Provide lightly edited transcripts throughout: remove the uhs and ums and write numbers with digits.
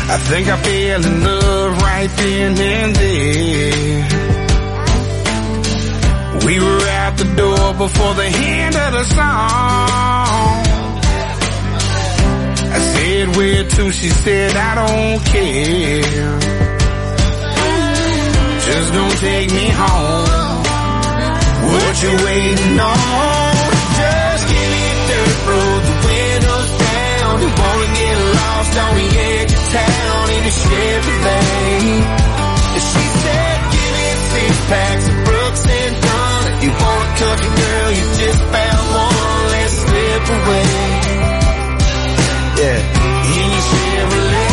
I think I fell in love right then and there. We were out the door before the end of the song. I said, where to? She said, I don't care. Just gonna take me home. What you waiting on? Just give me a dirt road, the windows down. You wanna get lost on the edge of town in a Chevrolet. And she said, give me 6 packs of Brooks and Dunn. If you want a country girl, you just found one. Let's slip away. Yeah, in your Chevrolet.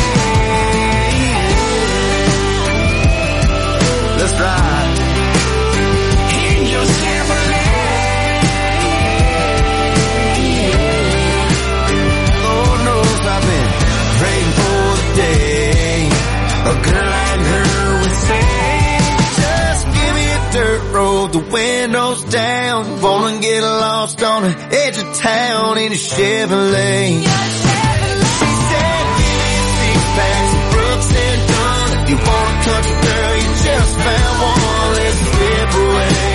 Let's ride. In your Chevrolet. Lord knows I've been praying for the day a girl like her would say, just give me a dirt road, the windows down. Wanna get lost on the edge of town in a Chevrolet. She said, give me 6 packs of Brooks and Dunn. If you want a country girl, you just found one. Let's slip away.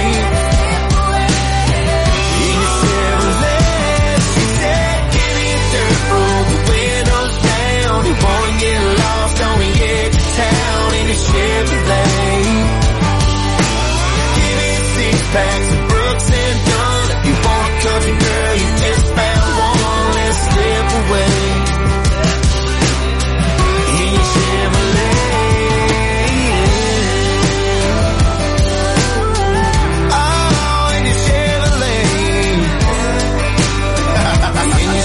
In a Chevrolet. She said, give me a dirt road, the windows down. You wanna get lost on the edge of town in a Chevrolet. Give me 6 packs of Brooks and Dunn. If you want a country girl, you just found one. Let's slip away. In your Chevrolet. Oh, in your Chevrolet. In your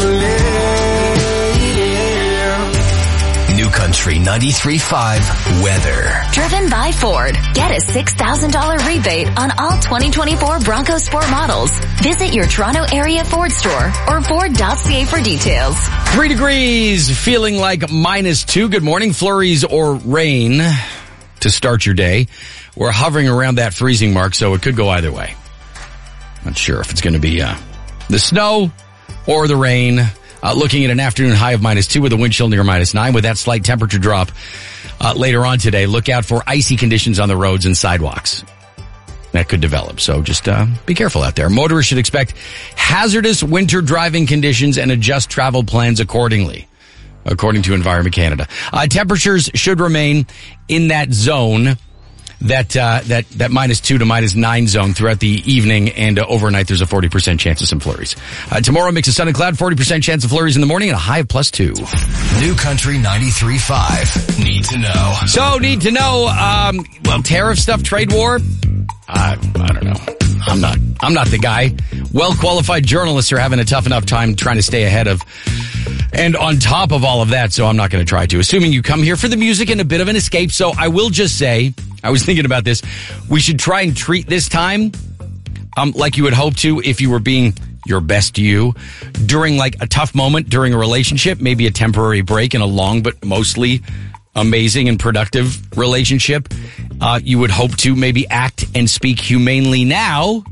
Chevrolet. New Country 93.5 weather. Driven by Ford. Get a $6,000 rebate on all 2024 Bronco Sport models. Visit your Toronto area Ford store or Ford.ca for details. 3 degrees, feeling like -2. Good morning. Flurries or rain to start your day. We're hovering around that freezing mark, so it could go either way. Not sure if it's going to be the snow or the rain. Looking at an afternoon high of -2 with a wind chill near -9 with that slight temperature drop later on today. Look out for icy conditions on the roads and sidewalks. That could develop, so just be careful out there. Motorists should expect hazardous winter driving conditions and adjust travel plans accordingly, according to Environment Canada. Temperatures should remain in that zone, that -2 to -9 zone throughout the evening, and overnight there's a 40% chance of some flurries. Tomorrow, mix of sun and cloud, 40% chance of flurries in the morning, and a high of +2. New Country 93.5. Need to know. So, need to know, tariff stuff, trade war? I don't know. I'm not the guy. Well-qualified journalists are having a tough enough time trying to stay ahead of and on top of all of that, so I'm not going to try to. Assuming you come here for the music and a bit of an escape, so I will just say, I was thinking about this, we should try and treat this time like you would hope to if you were being your best you during like a tough moment during a relationship, maybe a temporary break in a long but mostly amazing and productive relationship. You would hope to maybe act and speak humanely now.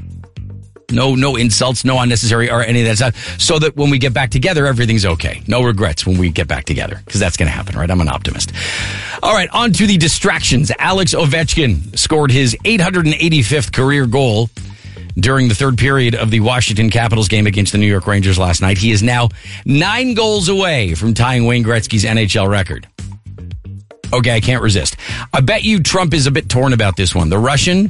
No insults, no unnecessary or any of that stuff, so that when we get back together, everything's okay. No regrets when we get back together, because that's going to happen, right? I'm an optimist. All right, on to the distractions. Alex Ovechkin scored his 885th career goal during the third period of the Washington Capitals game against the New York Rangers last night. He is now 9 goals away from tying Wayne Gretzky's NHL record. Okay, I can't resist. I bet you Trump is a bit torn about this one. The Russian,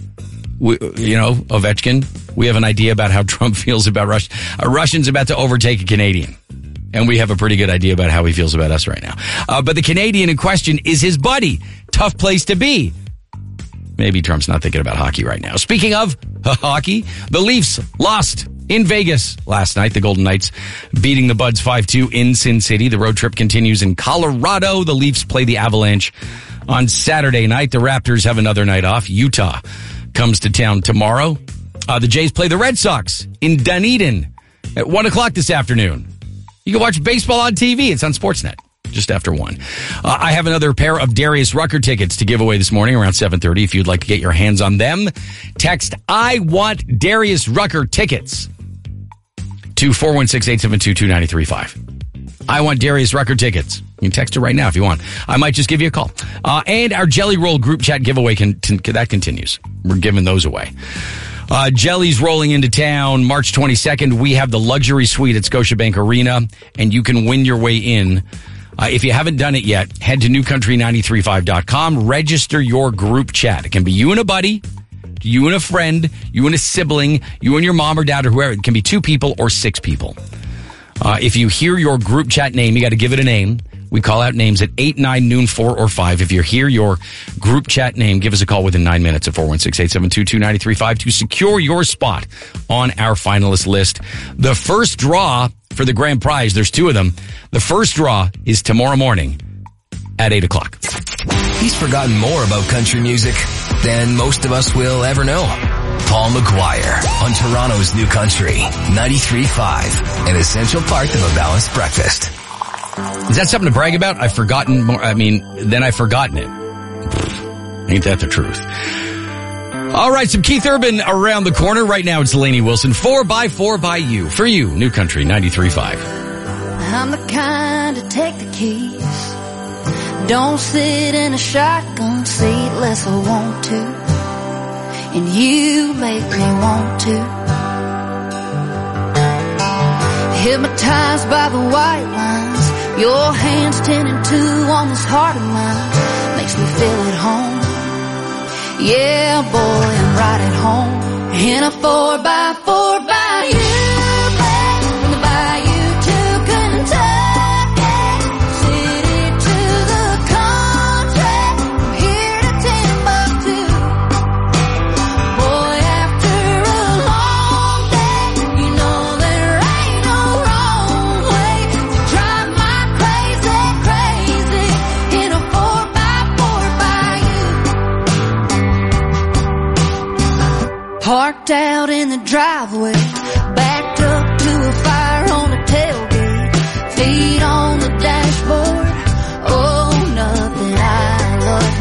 Ovechkin, we have an idea about how Trump feels about Russia. A Russian's about to overtake a Canadian. And we have a pretty good idea about how he feels about us right now. But the Canadian in question is his buddy. Tough place to be. Maybe Trump's not thinking about hockey right now. Speaking of hockey, the Leafs lost in Vegas last night. The Golden Knights beating the Buds 5-2 in Sin City. The road trip continues in Colorado. The Leafs play the Avalanche on Saturday night. The Raptors have another night off. Utah comes to town tomorrow. The Jays play the Red Sox in Dunedin at 1 o'clock this afternoon. You can watch baseball on TV. It's on Sportsnet just after 1. I have another pair of Darius Rucker tickets to give away this morning around 7:30. If you'd like to get your hands on them, text I want Darius Rucker tickets to 416-872-2935. I want Darius Rucker tickets. You can text her right now if you want. I might just give you a call. And our Jelly Roll group chat giveaway, that continues. We're giving those away. Jelly's rolling into town March 22nd. We have the luxury suite at Scotiabank Arena, and you can win your way in. If you haven't done it yet, head to newcountry935.com. Register your group chat. It can be you and a buddy, you and a friend, you and a sibling, you and your mom or dad or whoever. It can be 2 people or 6 people. If you hear your group chat name, you got to give it a name. We call out names at 8, 9, noon, 4, or 5. If you hear your group chat name, give us a call within 9 minutes at 416-872-2935 to secure your spot on our finalist list. The first draw for the grand prize, there's 2 of them. The first draw is tomorrow morning at 8 o'clock. He's forgotten more about country music than most of us will ever know. Paul McGuire on Toronto's New Country 93.5, an essential part of a balanced breakfast. Is that something to brag about? I've forgotten more. Then I've forgotten it. Ain't that the truth? All right, some Keith Urban around the corner. Right now it's Lainey Wilson. 4x4 by you. For you, New Country 93.5. I'm the kind to take the keys. Don't sit in a shotgun seat unless I want to. And you make me want to. Hypnotized by the white lines, your hands 10 and 2 on this heart of mine. Makes me feel at home. Yeah, boy, I'm right at home. In a 4x4 by you, babe. From the bayou to Kentucky, city to the country, from here to Timbuktu. Boy, after a long day, you know there ain't no wrong way to drive my crazy, crazy in a 4x4 by you. Parked out in the driveway, backed up to a fire on the tailgate, feet on the dashboard. Oh, nothing I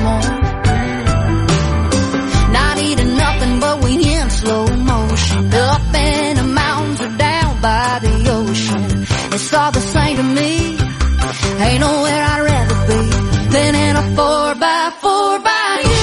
love more. Not eating nothing, but we in slow motion, up in the mountains or down by the ocean. It's all the same to me. Ain't nowhere I'd rather be than in a 4x4 by you.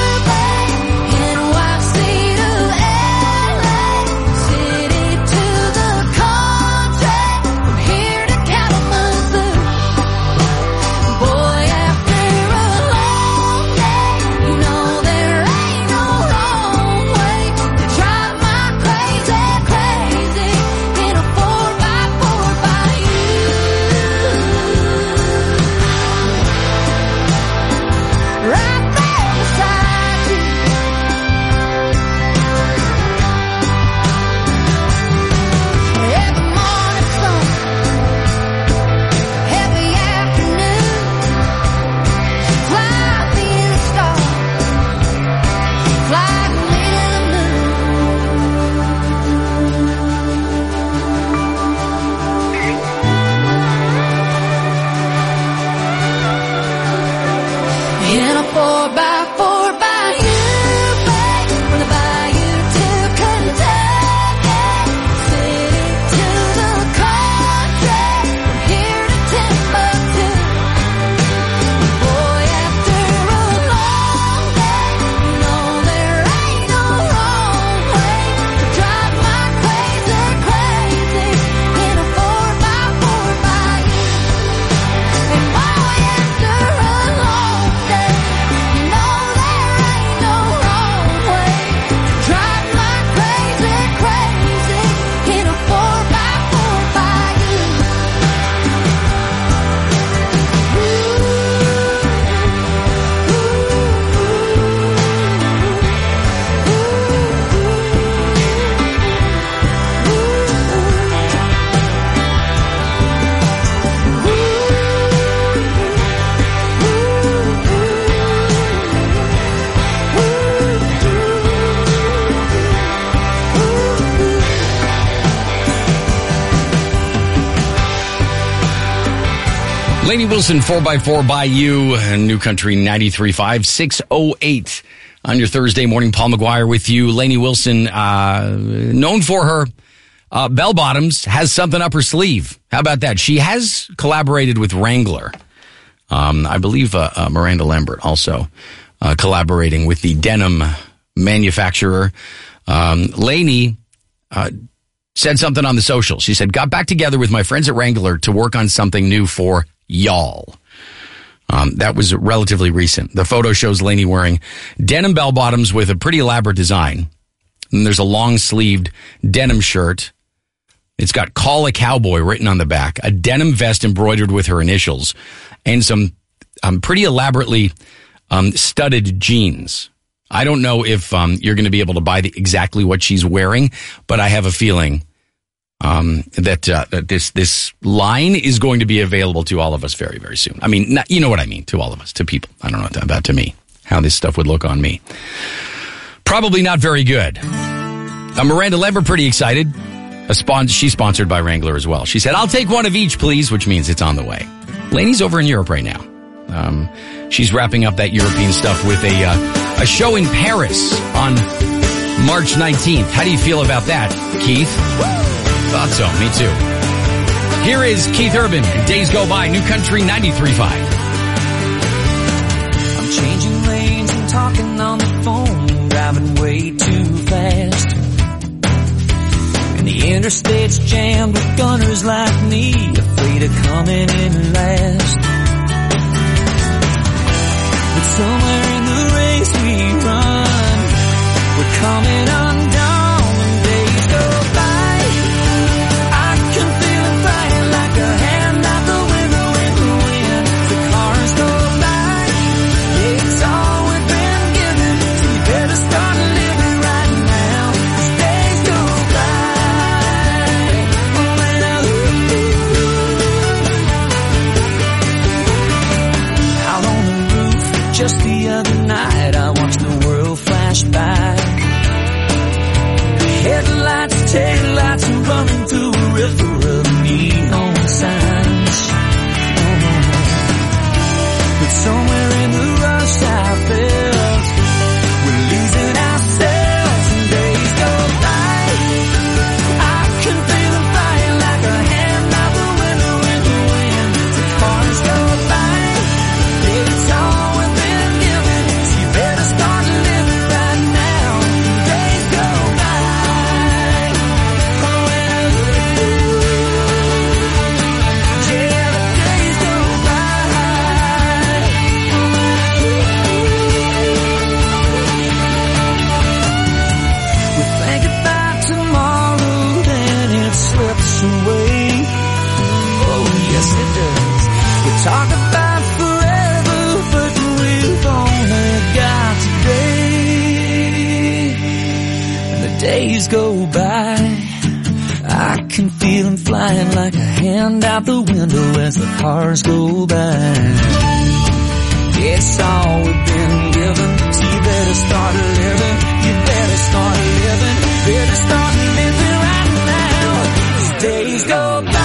Lainey Wilson, 4x4 by you, and New Country 93.5, 6:08 on your Thursday morning. Paul McGuire with you. Lainey Wilson, known for her Bell Bottoms has something up her sleeve. How about that? She has collaborated with Wrangler. I believe Miranda Lambert also collaborating with the denim manufacturer. Lainey said something on the social. She said, got back together with my friends at Wrangler to work on something new for y'all. That was relatively recent. The photo shows Lainey wearing denim bell bottoms with a pretty elaborate design. And there's a long-sleeved denim shirt. It's got Call a Cowboy written on the back, a denim vest embroidered with her initials, and some pretty elaborately studded jeans. I don't know if you're going to be able to buy exactly what she's wearing, but I have a feeling that this line is going to be available to all of us very, very soon. I mean, you know what I mean, to all of us, to people. I don't know about to me, how this stuff would look on me. Probably not very good. Miranda Lambert, pretty excited. She's sponsored by Wrangler as well. She said, I'll take one of each, please, which means it's on the way. Lainey's over in Europe right now. She's wrapping up that European stuff with a show in Paris on March 19th. How do you feel about that, Keith? Thought so. Me too. Here is Keith Urban. Days Go By. New Country 93.5. I'm changing lanes and talking on the phone, driving way too fast. And the interstate's jammed with gunners like me, afraid of coming in last. But somewhere in the race we run, we're coming undone when days go by. I can feel it flying like a hand out the window in the wind. The cars go by, yeah, it's all we've been given, so you better start living right now, as days go by. Out on the roof, just the other night, I watched the world flash by. Headlights, taillights, and running through a river of neon signs. But somewhere in the rush I felt we're losing ourselves and days go by. I can feel them flying like a hand out the window in the wind. The cars go by, it's all we've been given, so you better start living right now. Days go by. Talk about forever, but we've only got today. And the days go by, I can feel them flying like a hand out the window as the cars go by. It's all we've been given, so you better start living. You better start living. Better start living right now, as days go by.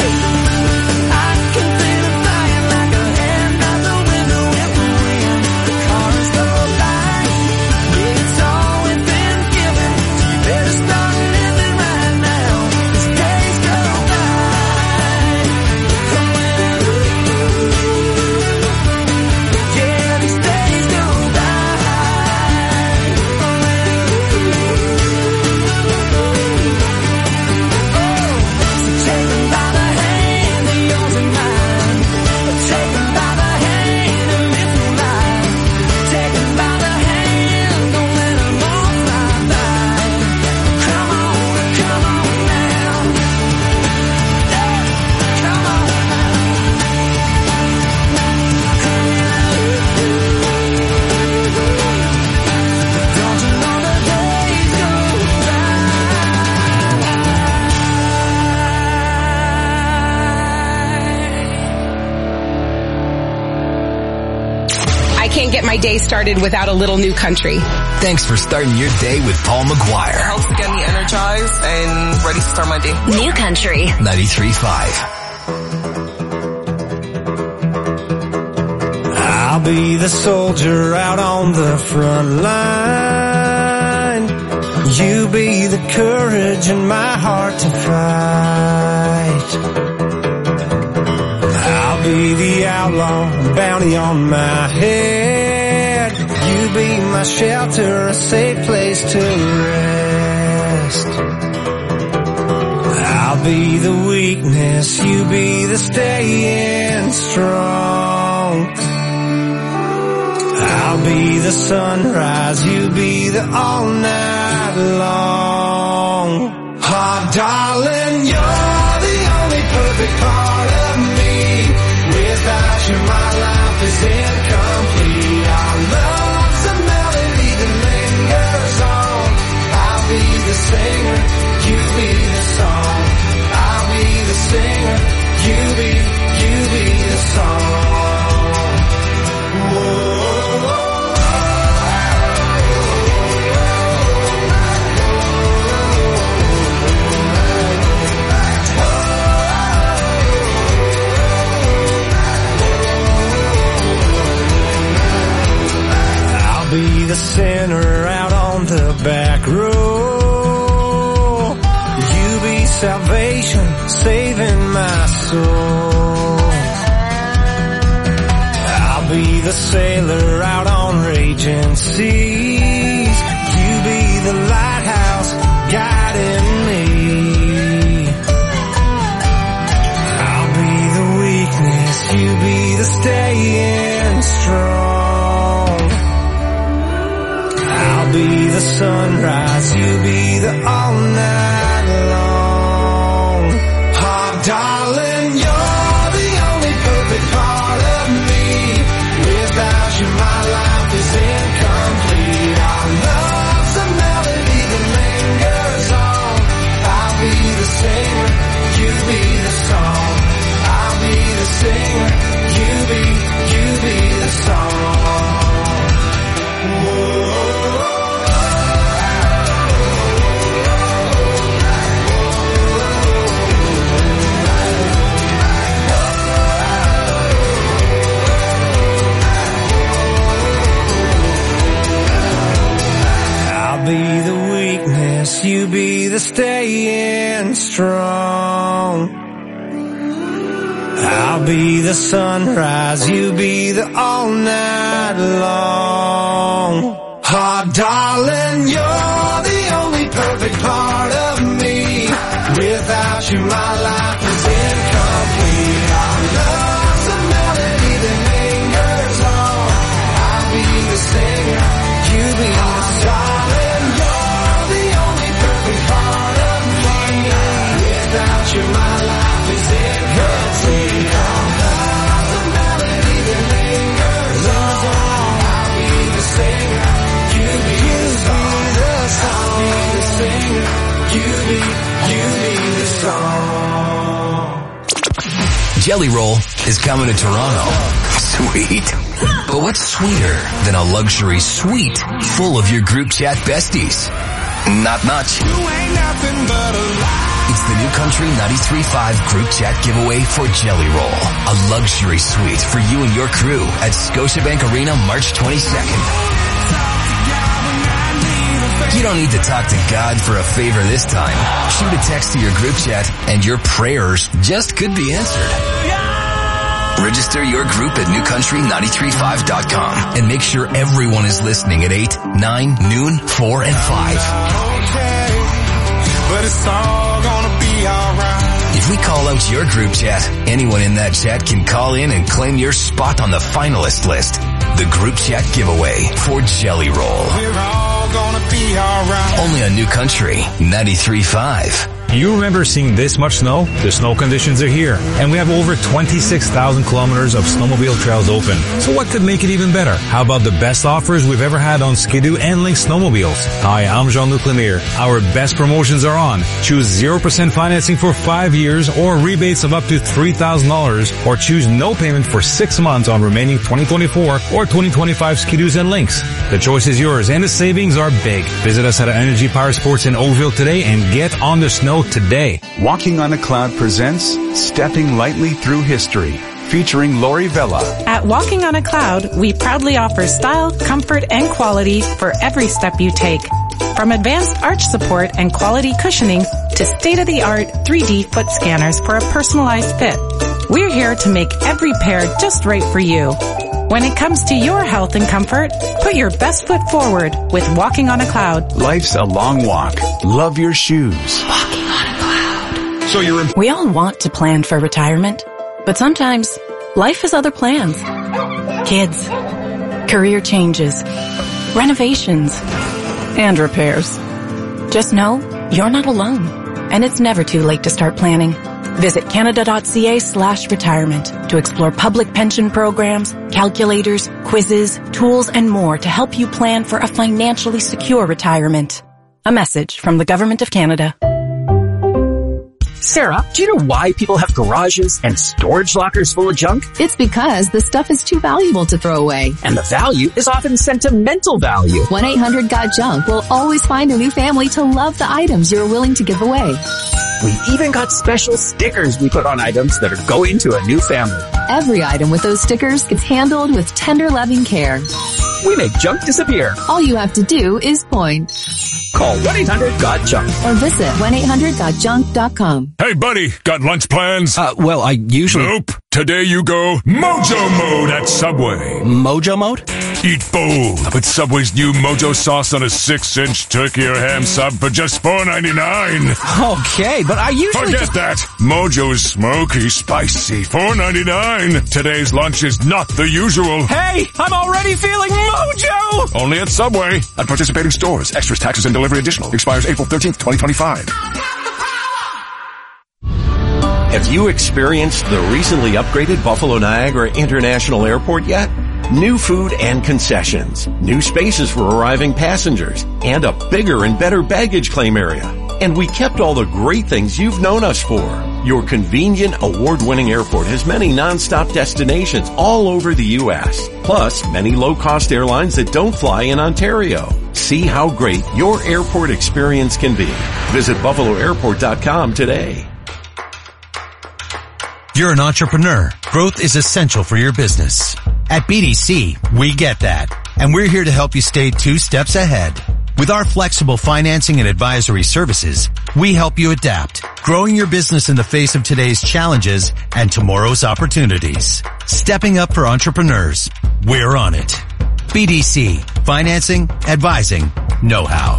Get my day started without a little New Country. Thanks for starting your day with Paul McGuire. It helps to get me energized and ready to start my day. New Country 93.5. I'll be the soldier out on the front line. You be the courage in my heart to fight. I'll be the outlaw, bounty on my head. You be my shelter, a safe place to rest. I'll be the weakness, you be the staying strong. I'll be the sunrise, you be the all night long. Oh, darling, you're the only perfect part of me. Without you, my life is incomplete. Our love's a melody that lingers on. I'll be the singer, you be the song. I'll be the singer, you be the song. Whoa. Be the sinner out on the back row. You be salvation, saving my soul. I'll be the sailor out on raging seas. You be the lighthouse guiding me. I'll be the weakness, you be the staying strong. I'll be the sunrise, you be the all night long. Oh, darling, you're the only perfect part of me. Without you, my life is incomplete. Our love's a melody that lingers on. I'll be the singer, you be the song. I'll be the singer, you be the song. Whoa. I'll be the weakness, you be the staying strong. I'll be the sunrise, you be the all night long. Oh, darling, you're the only perfect part of me. Without you, my life is incomplete. Our love's a melody that lingers on. I'll be the singer, you be the song. Without you, my life is incomplete. Our love's a melody that lingers on. I'll be the singer, you be the song. I'll be the singer, you be the song. Jelly Roll is coming to Toronto. Sweet. But what's sweeter than a luxury suite full of your group chat besties? Not much. You ain't nothing but a lie. It's the New Country 93.5 group chat giveaway for Jelly Roll. A luxury suite for you and your crew at Scotiabank Arena March 22nd. You don't need to talk to God for a favor this time. Shoot a text to your group chat and your prayers just could be answered. Register your group at newcountry935.com and make sure everyone is listening at 8, 9, noon, 4, and 5. But it's all gonna be alright. If we call out your group chat, anyone in that chat can call in and claim your spot on the finalist list. The group chat giveaway for Jelly Roll. We're all gonna be alright. Only on New Country 93.5. You remember seeing this much snow? The snow conditions are here, and we have over 26,000 kilometers of snowmobile trails open. So what could make it even better? How about the best offers we've ever had on Ski-Doo and Lynx snowmobiles? Hi, I'm Jean-Luc Lemire. Our best promotions are on. Choose 0% financing for 5 years or rebates of up to $3,000, or choose no payment for 6 months on remaining 2024 or 2025 Ski-Doos and Lynx. The choice is yours, and the savings are big. Visit us at Energy Power Sports in Oakville today and get on the snow today. Walking on a Cloud presents Stepping Lightly Through History, featuring Lori Vella. At Walking on a Cloud, we proudly offer style, comfort, and quality for every step you take. From advanced arch support and quality cushioning to state-of-the-art 3D foot scanners for a personalized fit, we're here to make every pair just right for you. When it comes to your health and comfort, put your best foot forward with Walking on a Cloud. Life's a long walk. Love your shoes. Walking on a Cloud. We all want to plan for retirement, but sometimes life has other plans. Kids, career changes, renovations, and repairs. Just know you're not alone, and it's never too late to start planning. Visit canada.ca/retirement to explore public pension programs, calculators, quizzes, tools, and more to help you plan for a financially secure retirement. A message from the Government of Canada. Sarah, do you know why people have garages and storage lockers full of junk? It's because the stuff is too valuable to throw away. And the value is often sentimental value. 1-800-GOT-JUNK will always find a new family to love the items you're willing to give away. We've even got special stickers we put on items that are going to a new family. Every item with those stickers gets handled with tender, loving care. We make junk disappear. All you have to do is point. Call 1-800-GOT-JUNK. Or visit 1-800-GOT-JUNK.com. Hey, buddy, got lunch plans? Well, I usually... Nope. Today you go Mojo Mode at Subway. Mojo Mode? Eat bold with Subway's new Mojo sauce on a 6-inch turkey or ham sub for just $4.99. Okay, but I usually... Forget that. Mojo's smoky, spicy, $4.99. Today's lunch is not the usual. Hey, I'm already feeling Mojo! Only at Subway. At participating stores. Extras, taxes, and delivery additional. Expires April 13th, 2025. Have you experienced the recently upgraded Buffalo Niagara International Airport yet? New food and concessions, new spaces for arriving passengers, and a bigger and better baggage claim area. And we kept all the great things you've known us for. Your convenient, award-winning airport has many non-stop destinations all over the U.S., plus many low-cost airlines that don't fly in Ontario. See how great your airport experience can be. Visit buffaloairport.com today. You're an entrepreneur. Growth is essential for your business. At BDC, we get that. And we're here to help you stay 2 steps ahead. With our flexible financing and advisory services, we help you adapt, growing your business in the face of today's challenges and tomorrow's opportunities. Stepping up for entrepreneurs. We're on it. BDC. Financing, advising, know-how.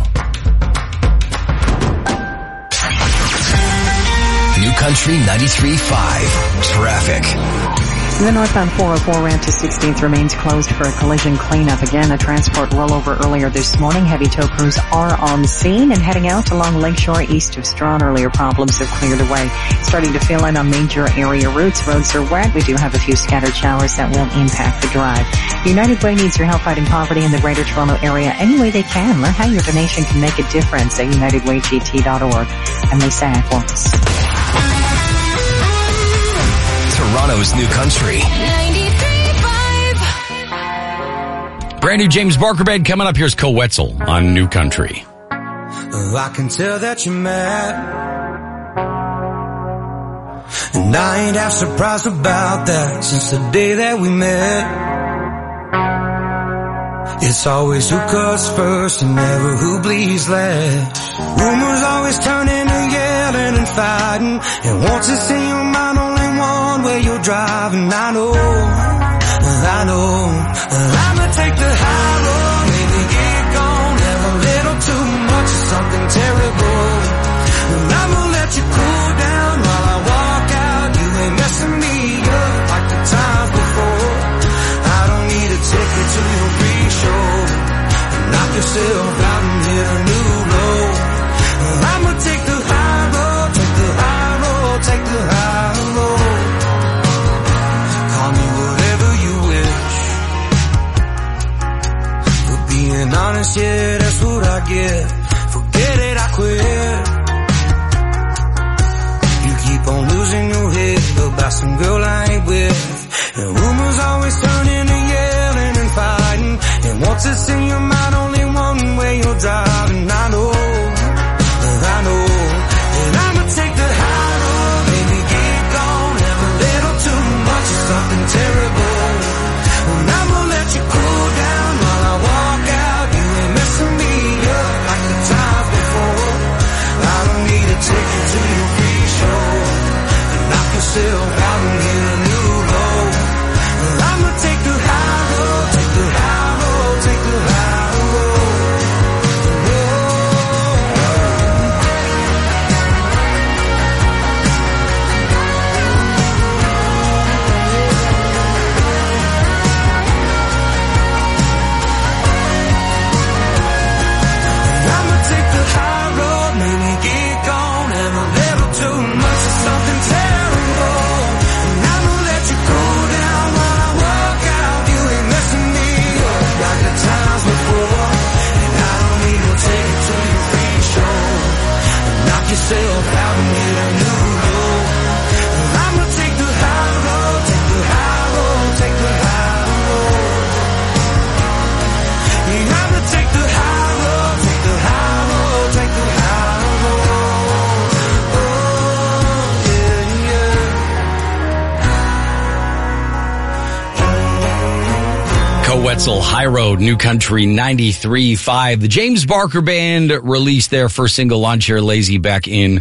New Country 93.5. Traffic. The northbound 404 ramp to 16th remains closed for a collision cleanup. Again, a transport rollover earlier this morning. Heavy tow crews are on scene and heading out along Lakeshore east of Strawn. Earlier problems have cleared away. Starting to fill in on major area routes. Roads are wet. We do have a few scattered showers that will impact the drive. United Way needs your help fighting poverty in the Greater Toronto Area any way they can. Learn how your donation can make a difference at UnitedWayGT.org. I'm Lisa Ackles. Toronto's New Country. 93.5. Brand new James Barker Band coming up. Here's Cole Wetzel on New Country. I can tell that you're mad, and I ain't half surprised about that since the day that we met. It's always who cuts first and never who bleeds last. Rumors always turn into yelling and fighting, and once it's in your mind, only one way you're driving. I know, I'ma take the high road, maybe get gone, have a little too much of something terrible, and I'ma let you cool down while I walk out. You ain't messing me up like the times before. I don't need a ticket to your pre-show, knock yourself out and hit a new low. I'ma take the high road, take the high road, take the high road. Call me whatever you wish. For being honest, yeah, that's what I get. Forget it, I quit. You keep on losing your head about some girl I ain't with, and rumors always turn into yelling and fighting, and once it's in your mind, only one way you're driving. I know, and I'ma take the high road, baby, get gone, have a little too much of something terrible, and I'ma let you cool down while I walk out. You ain't messing me up like the Wetzel, High Road, New Country 93.5. The James Barker Band released their first single, Lawn Chair Lazy, back in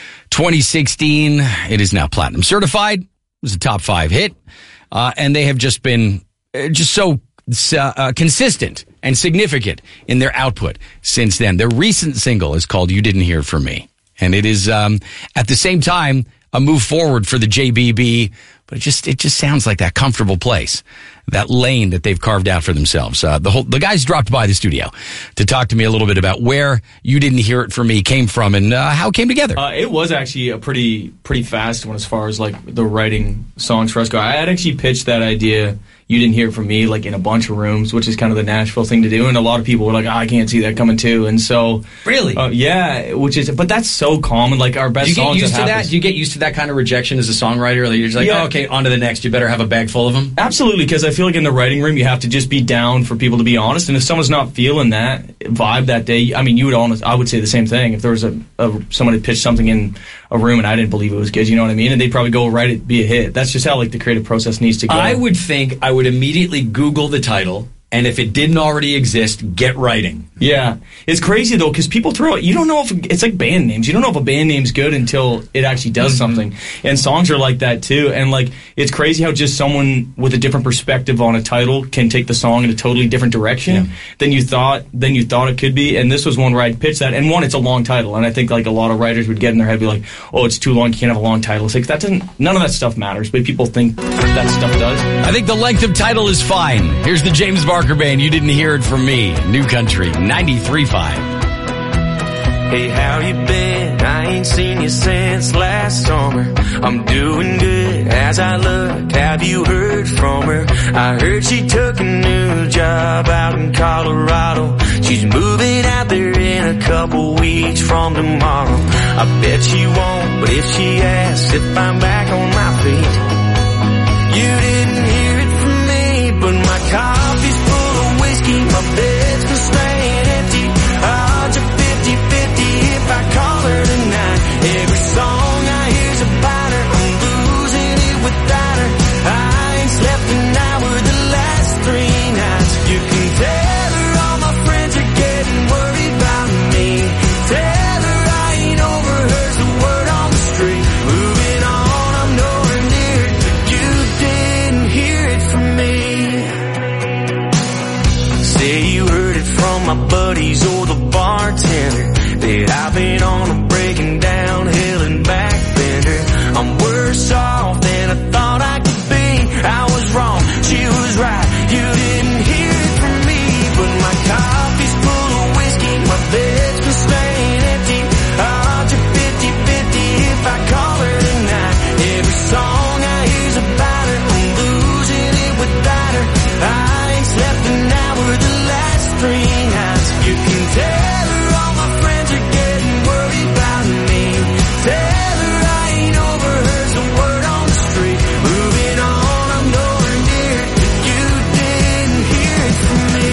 2016. It is now platinum certified. It was a top 5 hit. And they have just been so consistent and significant in their output since then. Their recent single is called You Didn't Hear It From Me. And it is, at the same time, a move forward for the JBB, but it just sounds like that comfortable place, that lane that they've carved out for themselves. The guys dropped by the studio to talk to me a little bit about where You Didn't Hear It From Me came from and how it came together. It was actually a pretty fast one as far as like the writing songs for us go. I had actually pitched that idea, You Didn't Hear It From Me, like in a bunch of rooms, which is kind of the Nashville thing to do, and a lot of people were like, I can't see that coming too, and so... Really? Yeah, but that's so common, like our best songs... Do you get used to that? Do you get used to that kind of rejection as a songwriter? Like you're just like, okay, on to the next, you better have a bag full of them? Absolutely, because I feel like in the writing room, you have to just be down for people to be honest, and if someone's not feeling that vibe that day, I mean, I would say the same thing. If there was someone had pitched something in a room and I didn't believe it was good, you know what I mean? And they'd probably go write it, be a hit. That's just how like the creative process needs to go. I would think I would immediately Google the title, and if it didn't already exist, get writing. Yeah. It's crazy, though, because people throw it. You don't know if it's like band names. You don't know if a band name's good until it actually does something. And songs are like that, too. And, like, it's crazy how just someone with a different perspective on a title can take the song in a totally different direction than you thought it could be. And this was one where I pitched that. And one, it's a long title. And I think, like, a lot of writers would get in their head, be like, oh, it's too long, you can't have a long title. It's like, none of that stuff matters. But people think that stuff does. I think the length of title is fine. Here's the James Barker Band. You Didn't Hear It From Me. New Country 93.5. Hey, how you been? I ain't seen you since last summer. I'm doing good as I look. Have you heard from her? I heard she took a new job out in Colorado. She's moving out there in a couple weeks from tomorrow. I bet she won't, but if she asks if I'm back on my feet. You didn't hear it from me, but my coffee's full of whiskey. My bed's been staying empty. Odds are 50-50 if I call her tonight. Every song I hear's about her. I'm losing it without her. I ain't slept an hour the last 3 nights. You can tell her all my friends are getting worried about me. Tell her I ain't over her's the word on the street. Moving on, I'm nowhere near it, but you didn't hear it from me. Say you heard it from my buddies or the bartender that I've been on a breaking down hill and back bender. I'm worse off than I thought I could be. I was wrong, she was right. You didn't hear it from me, but my coffee's full of whiskey. My bed's been staying empty. Odds are 50-50 if I call her tonight. Every song I hear's about her. I'm losing it without her. I ain't slept an hour the last 3 nights. You can tell her all my friends are getting worried about me. Tell her I ain't over her's the word on the street. Moving on, I'm nowhere near it, but you didn't hear it from me.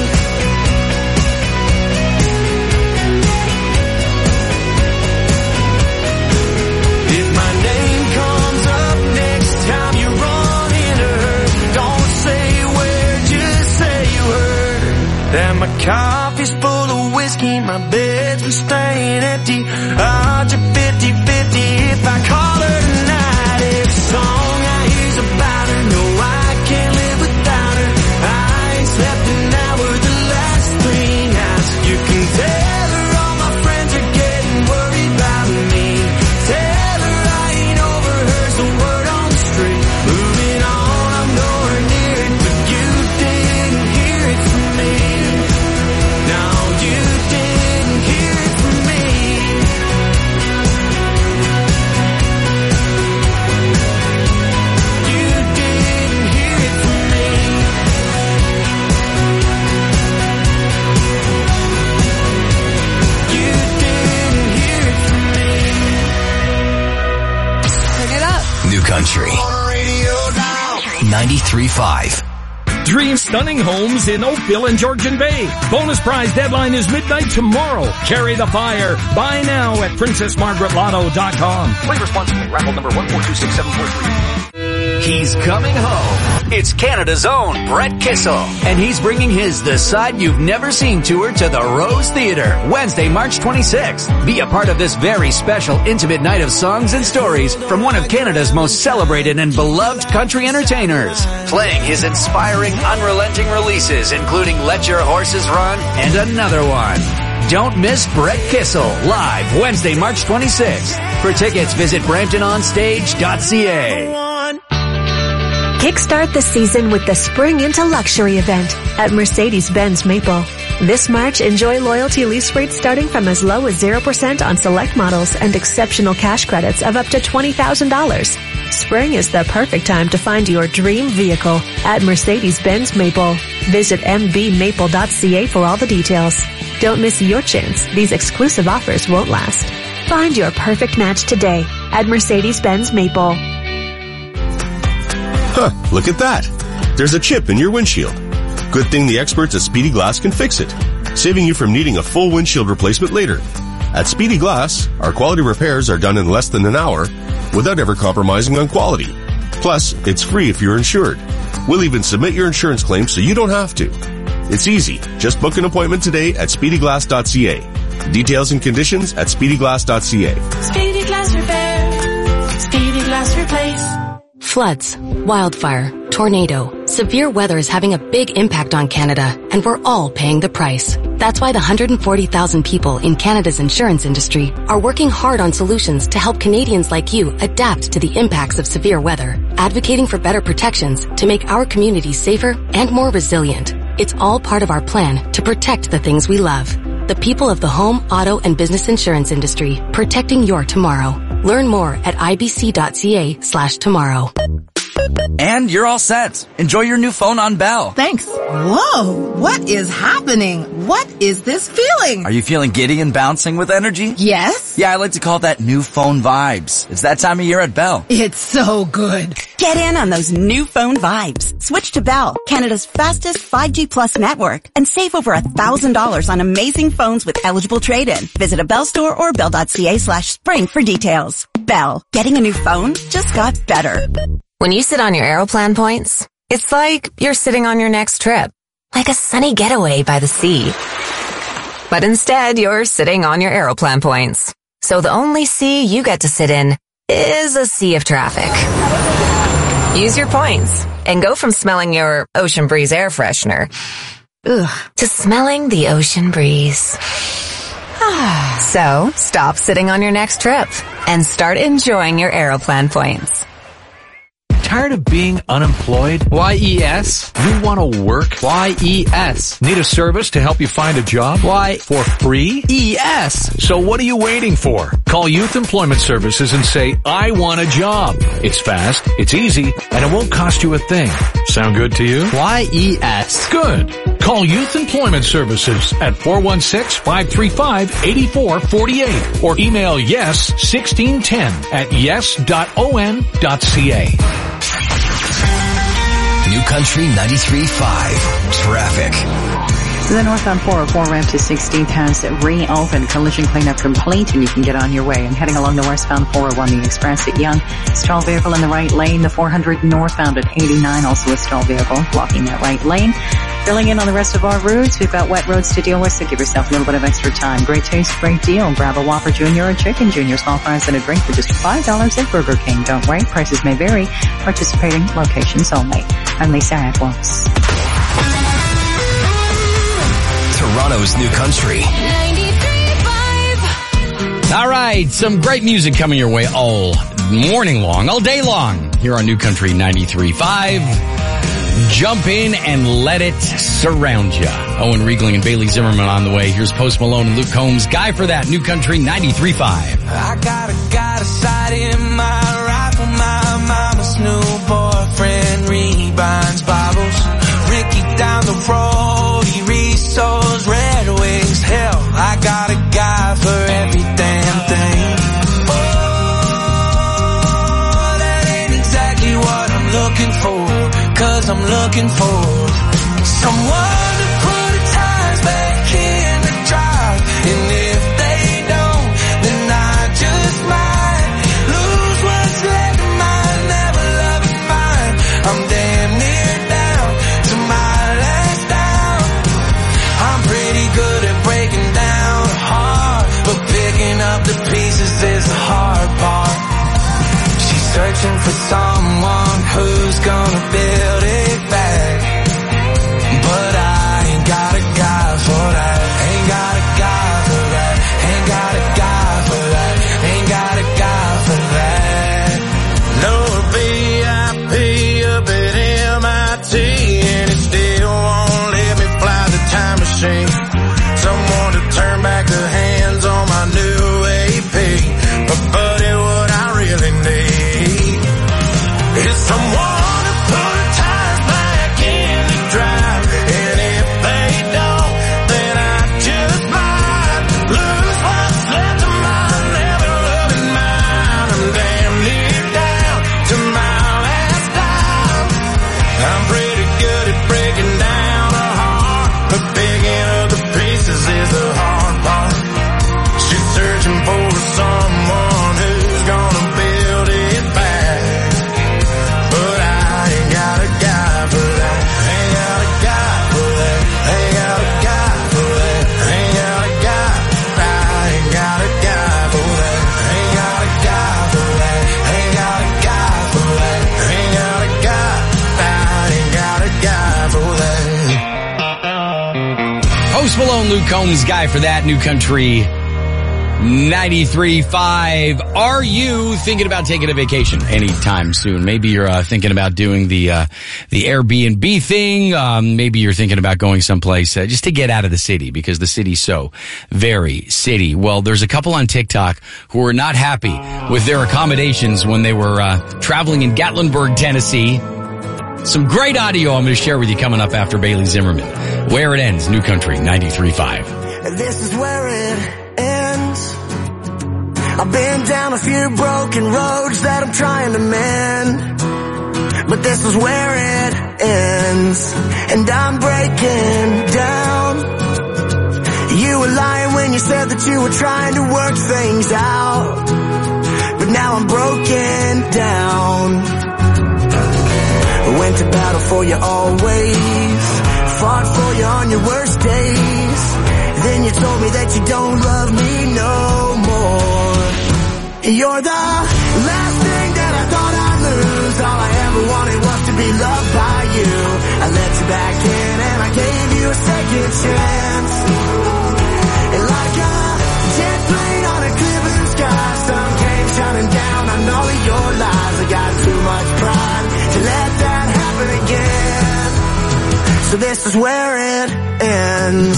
If my name comes up next time you run into her, don't say where, just say you heard that my coffee's full of whiskey, my bed's been staying empty. Odds are 50-50 if I call her tonight. Every song I hear's about her. No, I can't live without her. I ain't slept an hour the last 3 nights. You can tell her all my friends are getting worried about me. Tell her I ain't over her's the word on the street. Moving on, I'm nowhere near it, but you didn't hear it from me. No, you didn't hear it from me. You didn't hear it from me. You didn't hear it from me. Turn it up. New Country 93.5. Dream stunning homes in Oakville and Georgian Bay. Bonus prize deadline is midnight tomorrow. Carry the fire. Buy now at PrincessMargaretLotto.com. Play responsibly. Raffle number 1426743. He's coming home. It's Canada's own Brett Kissel, and he's bringing his The Side You've Never Seen tour to the Rose Theatre, Wednesday, March 26th. Be a part of this very special, intimate night of songs and stories from one of Canada's most celebrated and beloved country entertainers, playing his inspiring, unrelenting releases, including Let Your Horses Run and another one. Don't miss Brett Kissel live Wednesday, March 26th. For tickets, visit BramptonOnStage.ca. Kickstart the season with the Spring into Luxury event at Mercedes-Benz Maple. This March, enjoy loyalty lease rates starting from as low as 0% on select models and exceptional cash credits of up to $20,000. Spring is the perfect time to find your dream vehicle at Mercedes-Benz Maple. Visit mbmaple.ca for all the details. Don't miss your chance. These exclusive offers won't last. Find your perfect match today at Mercedes-Benz Maple. Huh, look at that. There's a chip in your windshield. Good thing the experts at Speedy Glass can fix it, saving you from needing a full windshield replacement later. At Speedy Glass, our quality repairs are done in less than an hour without ever compromising on quality. Plus, it's free if you're insured. We'll even submit your insurance claim so you don't have to. It's easy. Just book an appointment today at speedyglass.ca. Details and conditions at speedyglass.ca. Speedy Glass Repair. Speedy Glass Replace. Floods, wildfire, tornado, severe weather is having a big impact on Canada, and we're all paying the price. That's why the 140,000 people in Canada's insurance industry are working hard on solutions to help Canadians like you adapt to the impacts of severe weather, advocating for better protections to make our communities safer and more resilient. It's all part of our plan to protect the things we love. The people of the home, auto, and business insurance industry, protecting your tomorrow. Learn more at ibc.ca/tomorrow. And you're all set. Enjoy your new phone on Bell. Thanks. Whoa, what is happening? What is this feeling? Are you feeling giddy and bouncing with energy? Yes. Yeah, I like to call that new phone vibes. It's that time of year at Bell. It's so good. Get in on those new phone vibes. Switch to Bell, Canada's fastest 5G Plus network, and save over $1,000 on amazing phones with eligible trade-in. Visit a Bell store or bell.ca/spring for details. Bell, getting a new phone just got better. When you sit on your Aeroplan points, it's like you're sitting on your next trip, like a sunny getaway by the sea. But instead, you're sitting on your Aeroplan points. So the only sea you get to sit in is a sea of traffic. Use your points and go from smelling your Ocean Breeze air freshener to smelling the ocean breeze. So stop sitting on your next trip and start enjoying your Aeroplan points. Tired of being unemployed? Y-E-S. You want to work? Y-E-S. Need a service to help you find a job? Why? For free? E-S. So what are you waiting for? Call Youth Employment Services and say, I want a job. It's fast, it's easy, and it won't cost you a thing. Sound good to you? Y-E-S. Good. Call Youth Employment Services at 416-535-8448 or email yes1610@yes.on.ca. New Country 93.5 Traffic. The northbound 404 ramp to 16th has reopened. Collision cleanup complete, and you can get on your way. And heading along the westbound 401, the express at Yonge. Stalled vehicle in the right lane. The 400 northbound at 89, also a stalled vehicle blocking that right lane. Filling in on the rest of our routes, we've got wet roads to deal with, so give yourself a little bit of extra time. Great taste, great deal. Grab a Whopper Jr. or Chicken Jr. Small fries and a drink for just $5 at Burger King. Don't wait, prices may vary. Participating locations only. I'm Lisa Atwell. Toronto's New Country. 93.5. All right, some great music coming your way all morning long, all day long, here on New Country 93.5. Jump in and let it surround you. Owen Riegling and Bailey Zimmerman on the way. Here's Post Malone and Luke Combs. Guy for that, New Country 93.5. I got a sight in my rifle. My mama's new boyfriend rebinds Bibles. Ricky down the road, he resows Red Wings. Hell, I got a guy for every damn thing. Oh, that ain't exactly what I'm looking for. 'Cause I'm looking for someone to put the tires back in the drive. And if they don't, then I just might lose what's left of my never-loving mind. guy for that. Post Malone, Luke Combs, Guy for That, New Country 93.5. Are you thinking about taking a vacation anytime soon? Maybe you're thinking about doing the Airbnb thing. Maybe you're thinking about going someplace just to get out of the city because the city's so very city. Well, there's a couple on TikTok who are not happy with their accommodations when they were traveling in Gatlinburg, Tennessee. Some great audio I'm going to share with you coming up after Bailey Zimmerman. Where It Ends, New Country 93.5. This is where it ends. I've been down a few broken roads that I'm trying to mend, but this is where it ends, and I'm breaking down. You were lying when you said that you were trying to work things out, but now I'm broken down. Went to battle for you always, fought for you on your worst days. Then you told me that you don't love me no more. You're the last thing that I thought I'd lose. All I ever wanted was to be loved by you. I let you back in and I gave you a second chance. And like a jet plane on a clear blue sky, sun came shining down on all of your lies. I got too much pride to let that happen again. So this is where it ends.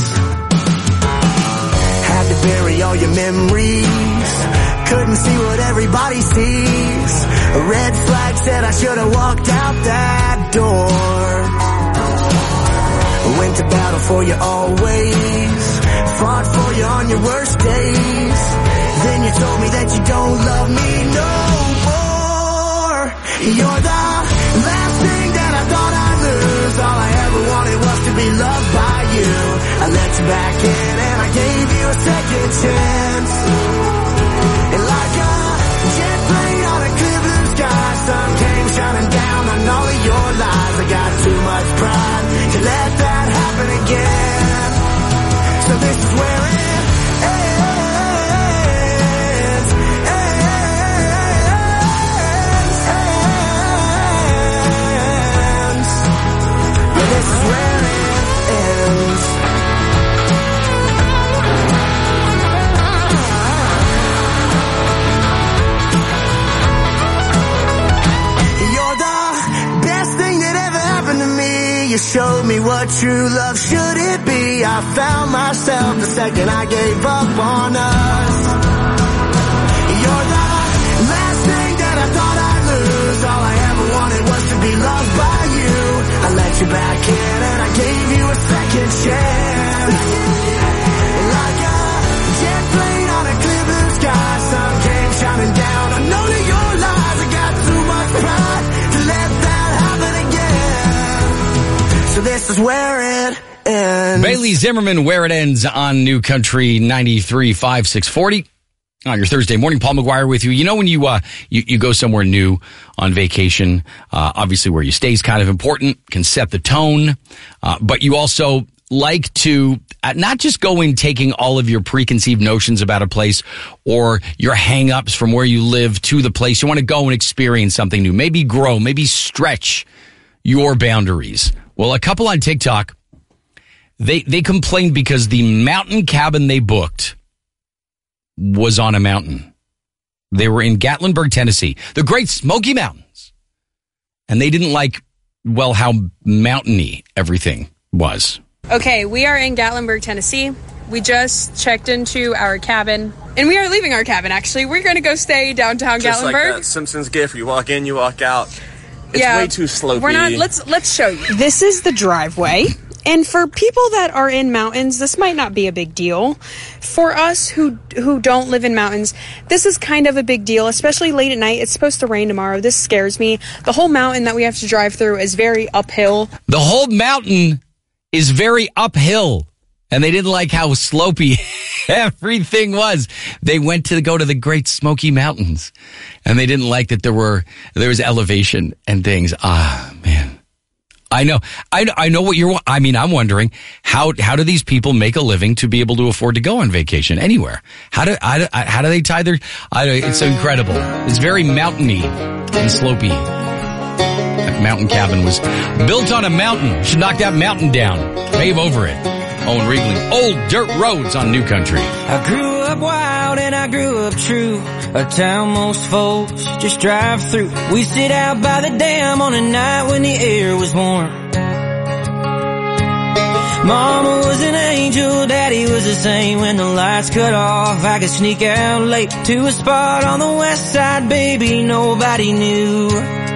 Had to bury all your memories, couldn't see what everybody sees. A red flag said I should have walked out that door. Went to battle for you always, fought for you on your worst days. Then you told me that you don't love me no more. You're the last thing that I thought I'd lose. All I ever wanted was to be loved by you. I let you back in and I gave you a second chance. And like a jet plane on a clear blue sky, sun came shining down on all of your lies. I got too much pride to let that happen again. So this is where it ends. This is where it ends. You're the best thing that ever happened to me. You showed me what true love should it be. I found myself the second I gave up on us. You're the last thing that I thought I'd lose. All I ever wanted was to be loved by you. I let you back in and I gave you a second chance. Like a jet plane on a clear blue sky, sun came shining down on all of your lies. I got too much pride to let that happen again. So this is where it ends. Bailey Zimmerman, Where It Ends on New Country 93.5, 640. On your Thursday morning, Paul McGuire with you. You know when you go somewhere new on vacation, obviously where you stay is kind of important, can set the tone, but you also like to not just go in taking all of your preconceived notions about a place or your hang-ups from where you live to the place. You want to go and experience something new, maybe grow, maybe stretch your boundaries. Well, a couple on TikTok, they complained because the mountain cabin they booked was on a mountain. They were in Gatlinburg, Tennessee, the Great Smoky Mountains. And they didn't like, well, how mountainy everything was. Okay, we are in Gatlinburg, Tennessee. We just checked into our cabin, and we are leaving our cabin, actually. We're going to go stay downtown just Gatlinburg. Like that Simpsons gif, you walk in, you walk out. It's way too slopey. We're not, let's show you. This is the driveway. And for people that are in mountains, this might not be a big deal. For us who don't live in mountains, this is kind of a big deal, especially late at night. It's supposed to rain tomorrow. This scares me. The whole mountain that we have to drive through is very uphill. The whole mountain is very uphill. And they didn't like how slopey everything was. They went to go to the Great Smoky Mountains. And they didn't like that there was elevation and things. Ah, man. I know what I'm wondering, how do these people make a living to be able to afford to go on vacation anywhere? How do they tie their, it's incredible. It's very mountainy and slopey. That mountain cabin was built on a mountain. Should knock that mountain down. Pave over it. Owen Riegling, Old Dirt Roads on New Country. I grew up wild and I grew up true. A town most folks just drive through. We sit out by the dam on a night when the air was warm. Mama was an angel, Daddy was the same. When the lights cut off, I could sneak out late to a spot on the west side, baby, nobody knew.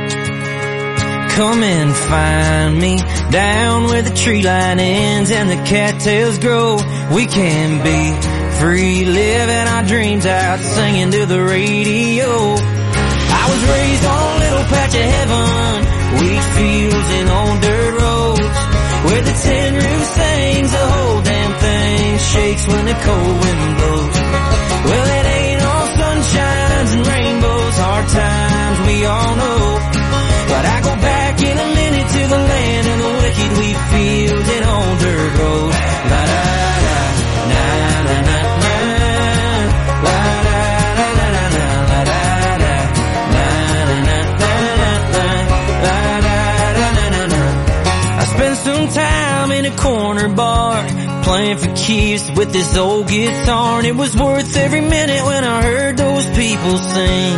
Come and find me down where the tree line ends and the cattails grow. We can be free, living our dreams out, singing to the radio. I was raised on a little patch of heaven, wheat fields and old dirt roads, where the tin roof sings, the whole damn thing shakes when the cold wind blows. Well, it ain't all sunshines and rainbows, hard times we all know. But I go back in a minute to the land of the wicked, wheat fields and old dirt roads. La da da, na na na na, la da da da da da, la da da, na na na na, la da da da da da. I spent some time in a corner bar, playing for keeps with this old guitar, and it was worth every minute when I heard those people sing.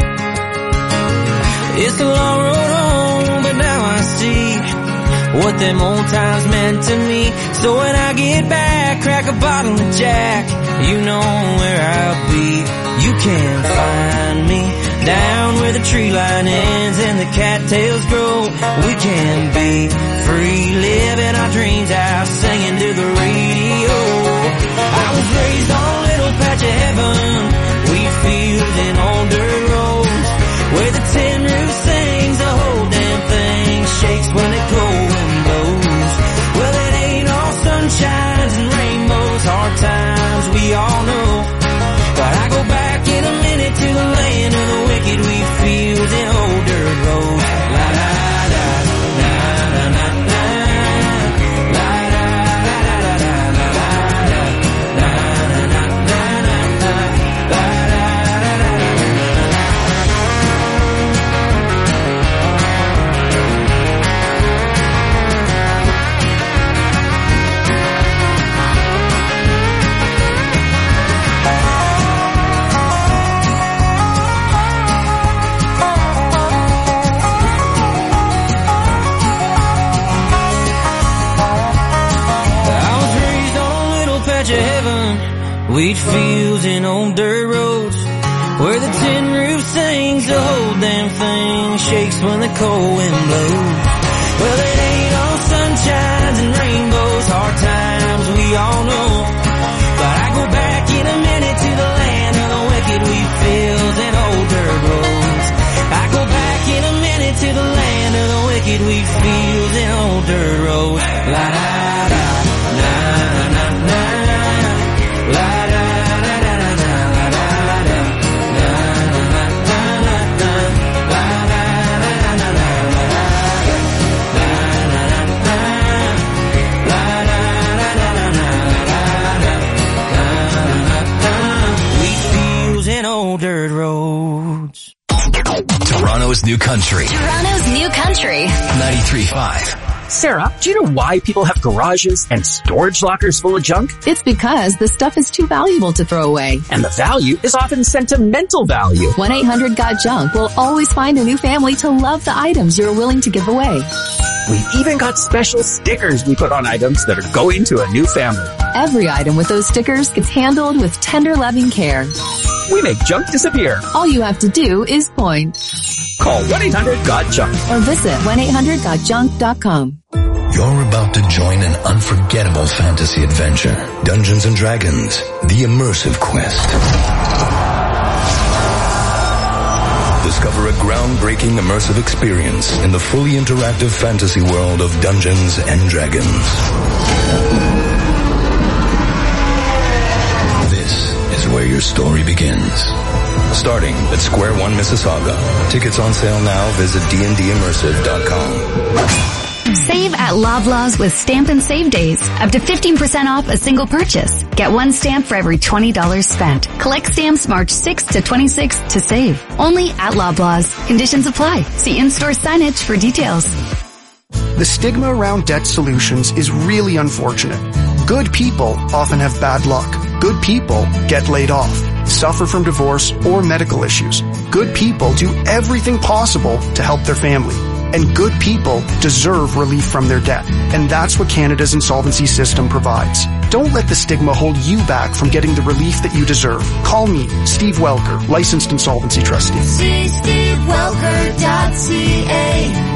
It's a long road home, but now I see what them old times meant to me. So when I get back, crack a bottle of Jack, you know where I'll be. You can find me down where the tree line ends and the cattails grow. We can be free, living our dreams out, singing to the radio. I was raised on a little patch of heaven, wheat fields and old dirt roads, where the tin roof sings, the whole damn thing shakes when the cold wind blows. Well, it ain't all sunshines and rainbows, hard times we all know. But I go back in a minute to the land of the wicked, wheat fields and old dirt roads. La da da, na na na na, la da da da da da, la da da, na na na na na, la da da da da. Wheat fields and old dirt roads, where the tin roof sings, the whole damn thing shakes when the cold wind blows. Well, it ain't all sunshines and rainbows, hard times we all know. But I go back in a minute to the land of the wicked, wheat fields and old dirt roads. I go back in a minute to the land of the wicked, wheat fields and old dirt roads. La da da, na na na, la da. Dirt roads. Toronto's New Country. Toronto's New Country. 93.5. Sarah, do you know why people have garages and storage lockers full of junk? It's because the stuff is too valuable to throw away. And the value is often sentimental value. 1-800-GOT-JUNK will always find a new family to love the items you're willing to give away. We've even got special stickers we put on items that are going to a new family. Every item with those stickers gets handled with tender, loving care. We make junk disappear. All you have to do is point. Call 1-800-GOT-JUNK or visit 1-800-GOT-JUNK.com. You're about to join an unforgettable fantasy adventure. Dungeons & Dragons, the immersive quest. Discover a groundbreaking immersive experience in the fully interactive fantasy world of Dungeons & Dragons. This is where your story begins. Starting at Square One, Mississauga. Tickets on sale now. Visit dndimmersive.com. Save at Loblaws with Stamp and Save Days. Up to 15% off a single purchase. Get one stamp for every $20 spent. Collect stamps March 6th to 26th to save. Only at Loblaws. Conditions apply. See in-store signage for details. The stigma around debt solutions is really unfortunate. Good people often have bad luck. Good people get laid off, suffer from divorce or medical issues. Good people do everything possible to help their family. And good people deserve relief from their debt. And that's what Canada's insolvency system provides. Don't let the stigma hold you back from getting the relief that you deserve. Call me, Steve Welker, licensed insolvency trustee. See SteveWelker.ca.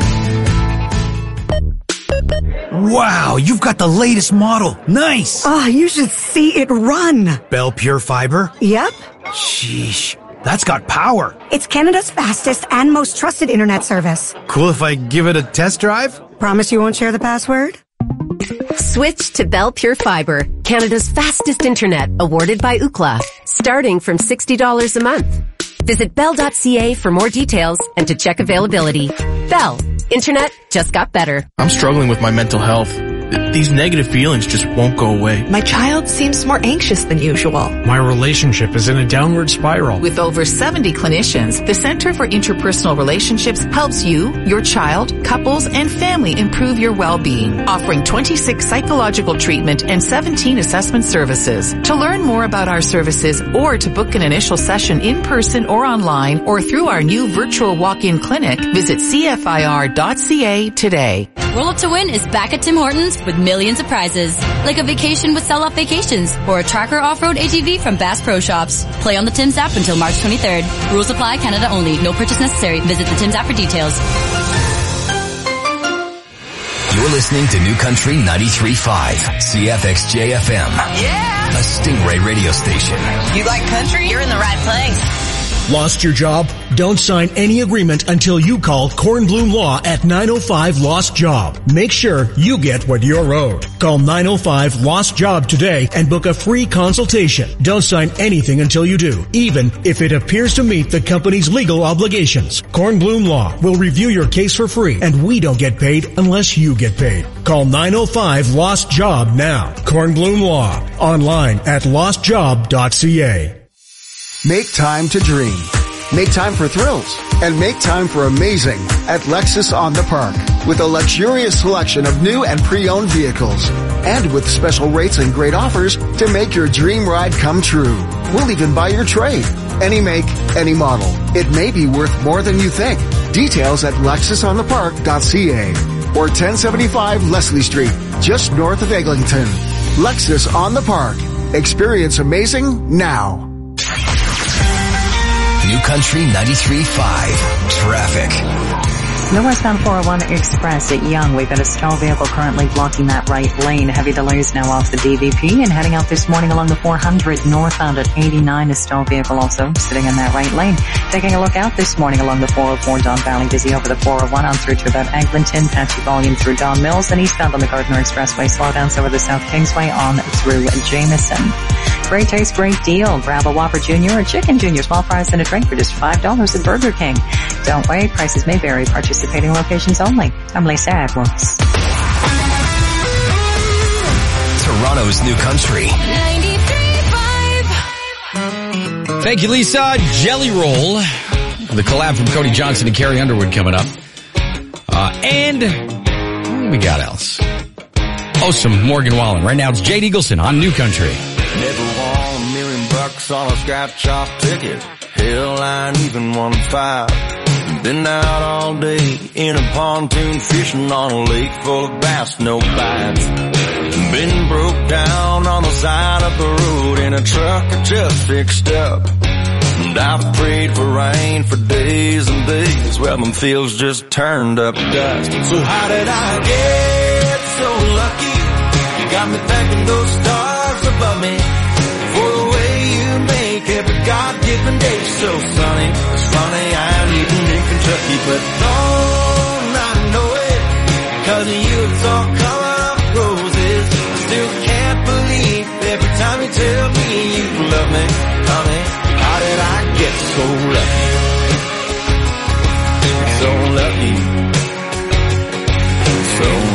Wow, you've got the latest model. Nice. Oh, you should see it run. Bell Pure Fiber? Yep. Sheesh, that's got power. It's Canada's fastest and most trusted internet service. Cool if I give it a test drive? Promise you won't share the password? Switch to Bell Pure Fiber, Canada's fastest internet, awarded by Ookla, starting from $60 a month. Visit bell.ca for more details and to check availability. Bell. Internet just got better. I'm struggling with my mental health. These negative feelings just won't go away. My child seems more anxious than usual. My relationship is in a downward spiral. With over 70 clinicians, the Center for Interpersonal Relationships helps you, your child, couples, and family improve your well-being, offering 26 psychological treatment and 17 assessment services. To learn more about our services or to book an initial session in person or online or through our new virtual walk-in clinic, visit cfir.ca today. Roll Up to Win is back at Tim Hortons with millions of prizes, like a vacation with Sell Off Vacations or a Tracker Off-Road ATV from Bass Pro Shops. Play on the Tim's app until March 23rd. Rules apply, Canada only. No purchase necessary. Visit the Tim's app for details. You're listening to New Country 93.5, CFXJ-FM. Yeah! A Stingray radio station. You like country? You're in the right place. Lost your job? Don't sign any agreement until you call Kornblum Law at 905 Lost Job. Make sure you get what you're owed. Call 905 Lost Job today and book a free consultation. Don't sign anything until you do, even if it appears to meet the company's legal obligations. Kornblum Law will review your case for free, and we don't get paid unless you get paid. Call 905 Lost Job now. Kornblum Law. Online at lostjob.ca. Make time to dream. Make time for thrills. And make time for amazing at Lexus on the Park. With a luxurious selection of new and pre-owned vehicles. And with special rates and great offers to make your dream ride come true. We'll even buy your trade. Any make, any model. It may be worth more than you think. Details at lexusonthepark.ca or 1075 Leslie Street, just north of Eglinton. Lexus on the Park. Experience amazing now. New Country 93.5 Traffic. The westbound 401 Express at Yonge. We've got a stall vehicle currently blocking that right lane. Heavy delays now off the DVP and heading out this morning along the 400 northbound at 89. A stall vehicle also sitting in that right lane. Taking a look out this morning along the 404 Don Valley. Busy over the 401 on through to about Eglinton. Patchy volume through Don Mills and eastbound on the Gardner Expressway. Slowdowns over the South Kingsway on through Jameson. Great taste, great deal. Grab a Whopper Jr. or Chicken Jr. Small fries and a drink for just $5 at Burger King. Don't wait. Prices may vary. Participating locations only. I'm Lisa Edwards. Toronto's New Country 93.5. Thank you, Lisa. Jelly Roll. The collab from Cody Johnson and Carrie Underwood coming up. And what do we got else? Oh, some Morgan Wallen. Right now it's Jade Eagleson on New Country. Never won $1 million on a scratch-off ticket. Hell, I ain't even won 5. Been out all day in a pontoon fishing on a lake full of bass, no bites. Been broke down on the side of the road in a truck I just fixed up. And I've prayed for rain for days and days. Well, them fields just turned up dust. So how did I get so lucky? You got me thanking those stars above me for the way you make every God-given day so sunny. It's funny, I ain't even in Kentucky, but don't I know it? 'Cause of you it's all coming up roses. I still can't believe every time you tell me you love me, honey. How did I get so lucky? So lucky. So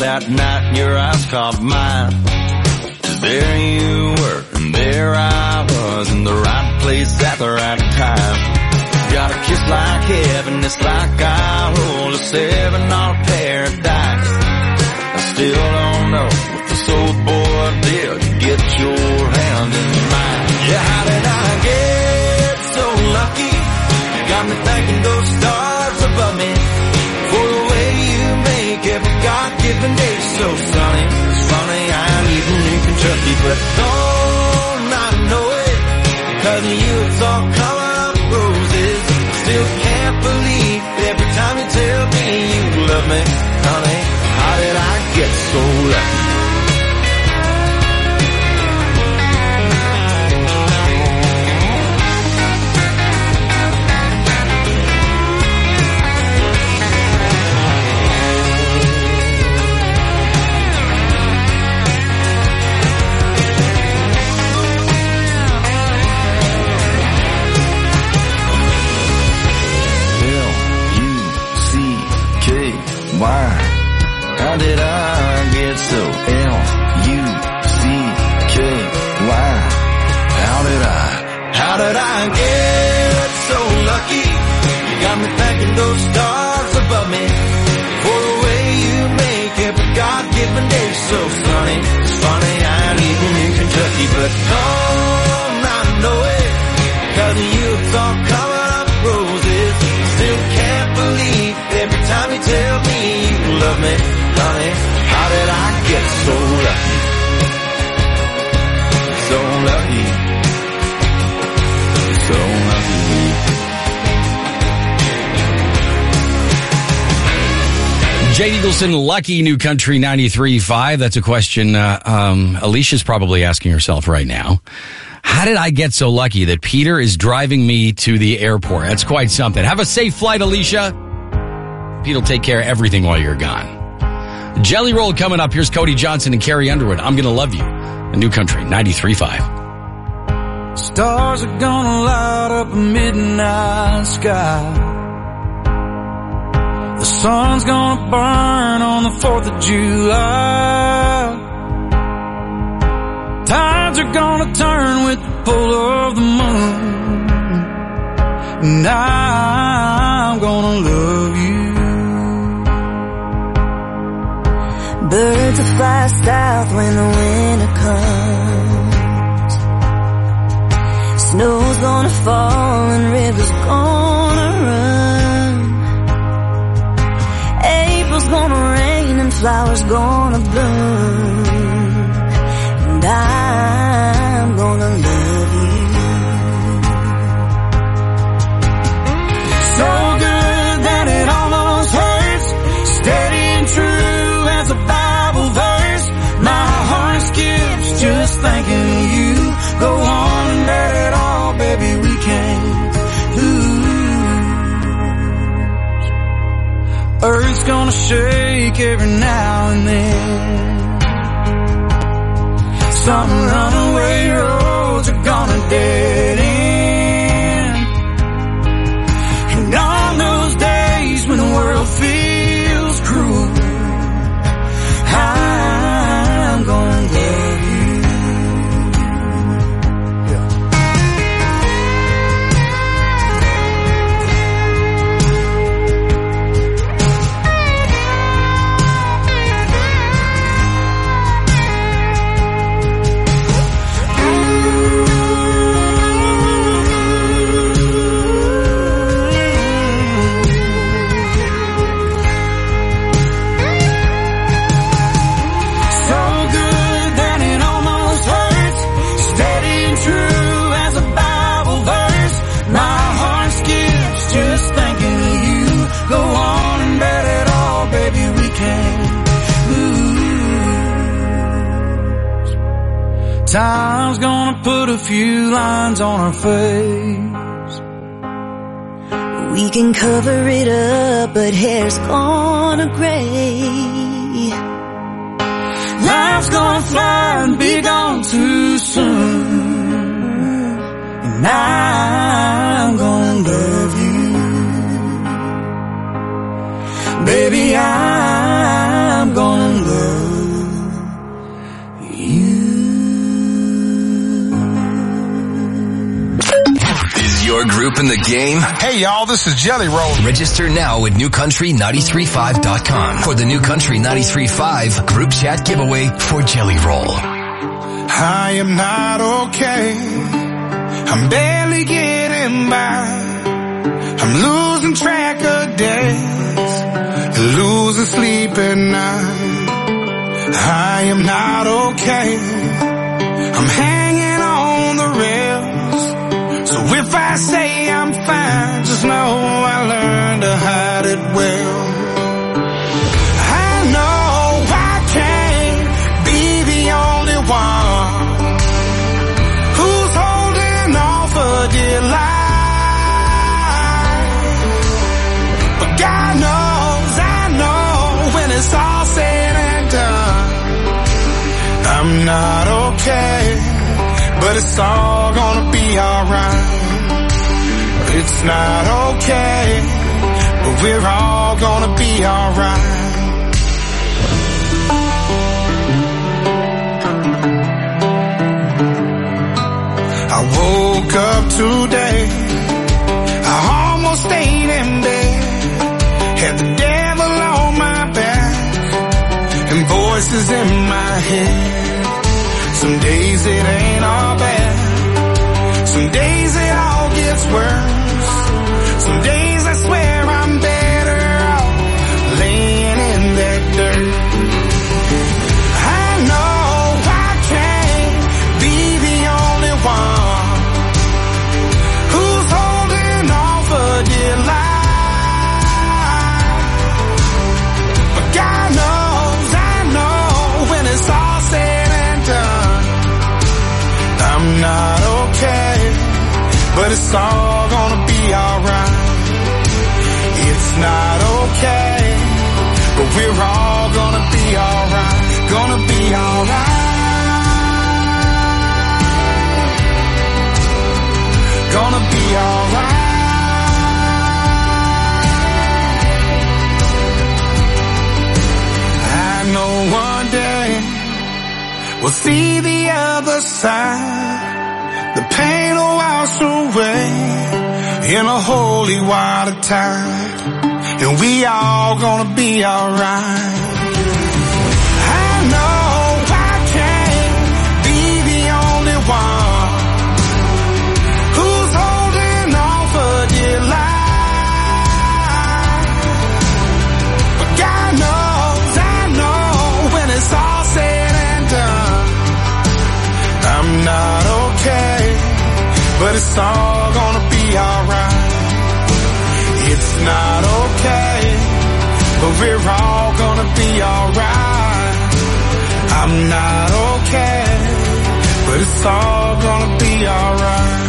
that night your eyes caught mine. There you were, and there I was, in the right place at the right time. Got a kiss like heaven, it's like I rolled a 7 on paradise. I still don't know what this old boy did to get your hand in mine. Yeah, how did I get so lucky? You got me thanking those stars above me for the way you make every God-given day so sunny. It's funny, I'm even in Kentucky, but don't I know it? Because of you it's all covered up roses. Still can't believe every time you tell me you love me, honey. How did I get so lucky? Why? How did I get so L-U-C-K-Y? How did I get so lucky? You got me thanking those stars above me for the way you make every God-given day so sunny. It's funny, I ain't even in Kentucky, but don't I know it? Because of you it's all covered up roses. Still can't believe every time you tell me you love me, honey. How did I get so lucky? So lucky. So lucky. Jay Eagleson, Lucky, New Country 93.5. That's a question Alicia's probably asking herself right now. How did I get so lucky that Peter is driving me to the airport? That's quite something. Have a safe flight, Alicia. Pete'll take care of everything while you're gone. Jelly Roll coming up. Here's Cody Johnson and Carrie Underwood. I'm Gonna Love You. A New Country 93.5. Stars are gonna light up a midnight sky. The sun's gonna burn on the 4th of July. Tides are gonna turn with the pull of the moon. And I'm gonna love you. Birds will fly south when the winter comes. Snow's gonna fall and rivers gonna run. April's gonna rain and flowers gonna bloom. And I'm gonna love you. So good that it almost hurts. Steady and true as a Bible verse. My heart skips just thinking of you. Go on and let it all, baby, we can't lose. Earth's gonna shake every now and then. Some runaway roads are gonna dead end. And on those days when the world feels cruel, I'm gonna love you. Time's gonna put a few lines on our face. We can cover it up, but hair's gonna gray. Life's gonna fly and be gone too soon. And I'm gonna love you. Baby, I'm gonna love you. your group in the game? Hey y'all, this is Jelly Roll. Register now at newcountry935.com for the New Country 93.5 group chat giveaway for Jelly Roll. I am not okay. I'm barely getting by. I'm losing track of days, losing sleep at night. I am not okay. I'm hanging on the rails. So if I say I'm fine, just know I learned to hide it well. I know I can't be the only one who's holding on for dear life. But God knows, I know when it's all said and done, I'm not okay, but it's all gonna be alright. It's not okay, but we're all gonna be alright. I woke up today, I almost stayed in bed, had the devil on my back, and voices in my head. Some days it ain't all bad, some days it all gets worse. Some days I swear I'm better off laying in that dirt. I know I can't be the only one who's holding on for dear life. But God knows, I know when it's all said and done, I'm not okay, but it's all gonna be alright. It's not okay, but we're all gonna be alright. Gonna be alright. Gonna be alright. I know one day we'll see the other side. The pain will wash away in a holy water tide, and we all gonna be alright. I know I can't be the only one who's holding on for dear life. But God knows, I know when it's all said and done, I'm not okay, but it's all gonna be alright. It's not okay, but we're all gonna be alright. I'm not okay, but it's all gonna be alright.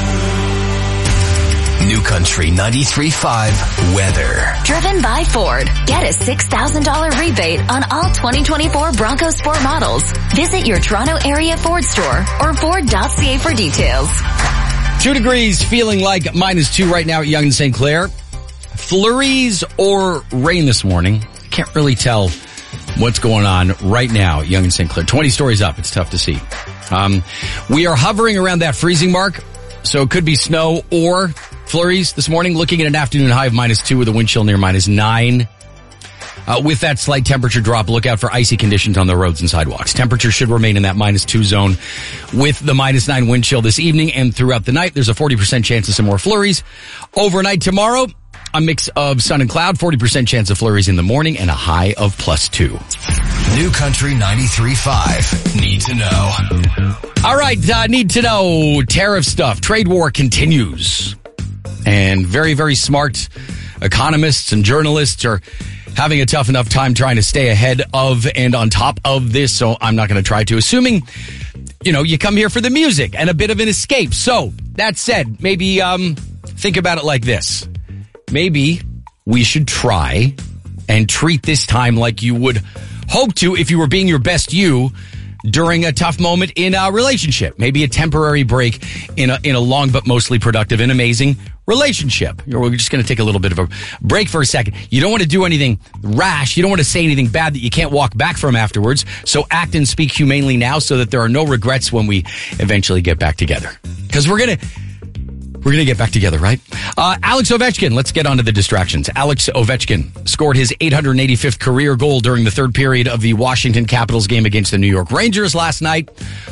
New Country 93.5 weather. Driven by Ford. Get a $6,000 rebate on all 2024 Bronco Sport models. Visit your Toronto area Ford store or Ford.ca for details. 2 degrees, feeling like -2 right now at Yonge and St. Clair. Flurries or rain this morning. Can't really tell what's going on right now at Yonge and St. Clair. 20 stories up. It's tough to see. We are hovering around that freezing mark, so it could be snow or flurries this morning. Looking at an afternoon high of -2 with a wind chill near -9. With that slight temperature drop, look out for icy conditions on the roads and sidewalks. Temperature should remain in that -2 zone with the -9 wind chill this evening and throughout the night. There's a 40% chance of some more flurries. Overnight tomorrow, a mix of sun and cloud, 40% chance of flurries in the morning, and a high of +2. New Country 93.5. Need to know. All right, need to know. Tariff stuff. Trade war continues. And very, very smart economists and journalists are having a tough enough time trying to stay ahead of and on top of this, so I'm not going to try to. Assuming, you come here for the music and a bit of an escape. So, that said, maybe think about it like this. Maybe we should try and treat this time like you would hope to if you were being your best you during a tough moment in a relationship. Maybe a temporary break in a long but mostly productive and amazing relationship. We're just going to take a little bit of a break for a second. You don't want to do anything rash. You don't want to say anything bad that you can't walk back from afterwards. So act and speak humanely now so that there are no regrets when we eventually get back together. Because we're going to We're going to get back together, right? Alex Ovechkin, let's get on to the distractions. Alex Ovechkin scored his 885th career goal during the third period of the Washington Capitals game against the New York Rangers last night.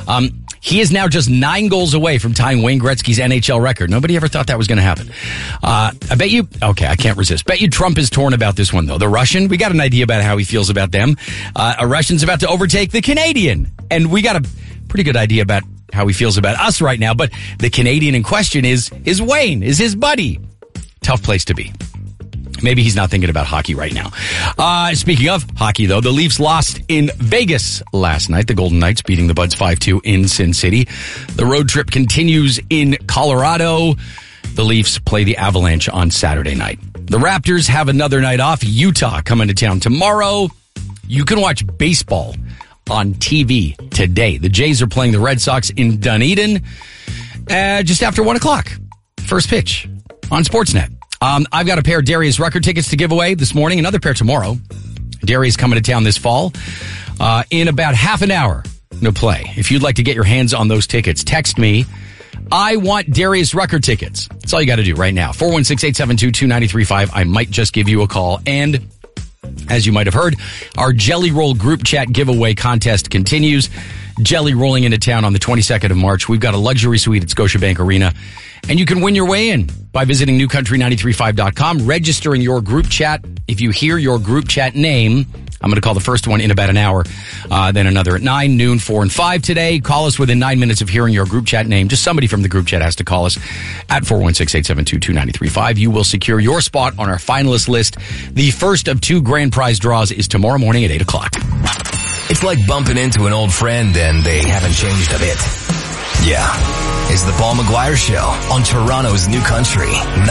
He is now just 9 goals away from tying Wayne Gretzky's NHL record. Nobody ever thought that was going to happen. I bet you, okay, I can't resist. Bet you Trump is torn about this one, though. The Russian, we got an idea about how he feels about them. A Russian's about to overtake the Canadian. And we got a pretty good idea about how he feels about us right now. But the Canadian in question is Wayne, is his buddy. Tough place to be. Maybe he's not thinking about hockey right now. Speaking of hockey, though, the Leafs lost in Vegas last night. The Golden Knights beating the Buds 5-2 in Sin City. The road trip continues in Colorado. The Leafs play the Avalanche on Saturday night. The Raptors have another night off. Utah coming to town tomorrow. You can watch baseball on TV today. The Jays are playing the Red Sox in Dunedin just after 1 o'clock. First pitch on Sportsnet. I've got a pair of Darius Rucker tickets to give away this morning, another pair tomorrow. Darius coming to town this fall. In about half an hour to play. If you'd like to get your hands on those tickets, text me. I want Darius Rucker tickets. That's all you got to do right now. 416-872-2935. I might just give you a call. And as you might have heard, our Jelly Roll group chat giveaway contest continues. Jelly rolling into town on the 22nd of March. We've got a luxury suite at Scotiabank Arena. And you can win your way in by visiting newcountry935.com, registering your group chat. If you hear your group chat name, I'm going to call the first one in about an hour, then another at 9, noon, 4, and 5 today. Call us within 9 minutes of hearing your group chat name. Just somebody from the group chat has to call us at 416-872-2935. You will secure your spot on our finalist list. The first of 2 grand prize draws is tomorrow morning at 8 o'clock. It's like bumping into an old friend and they haven't changed a bit. Yeah. It's the Paul McGuire Show on Toronto's New Country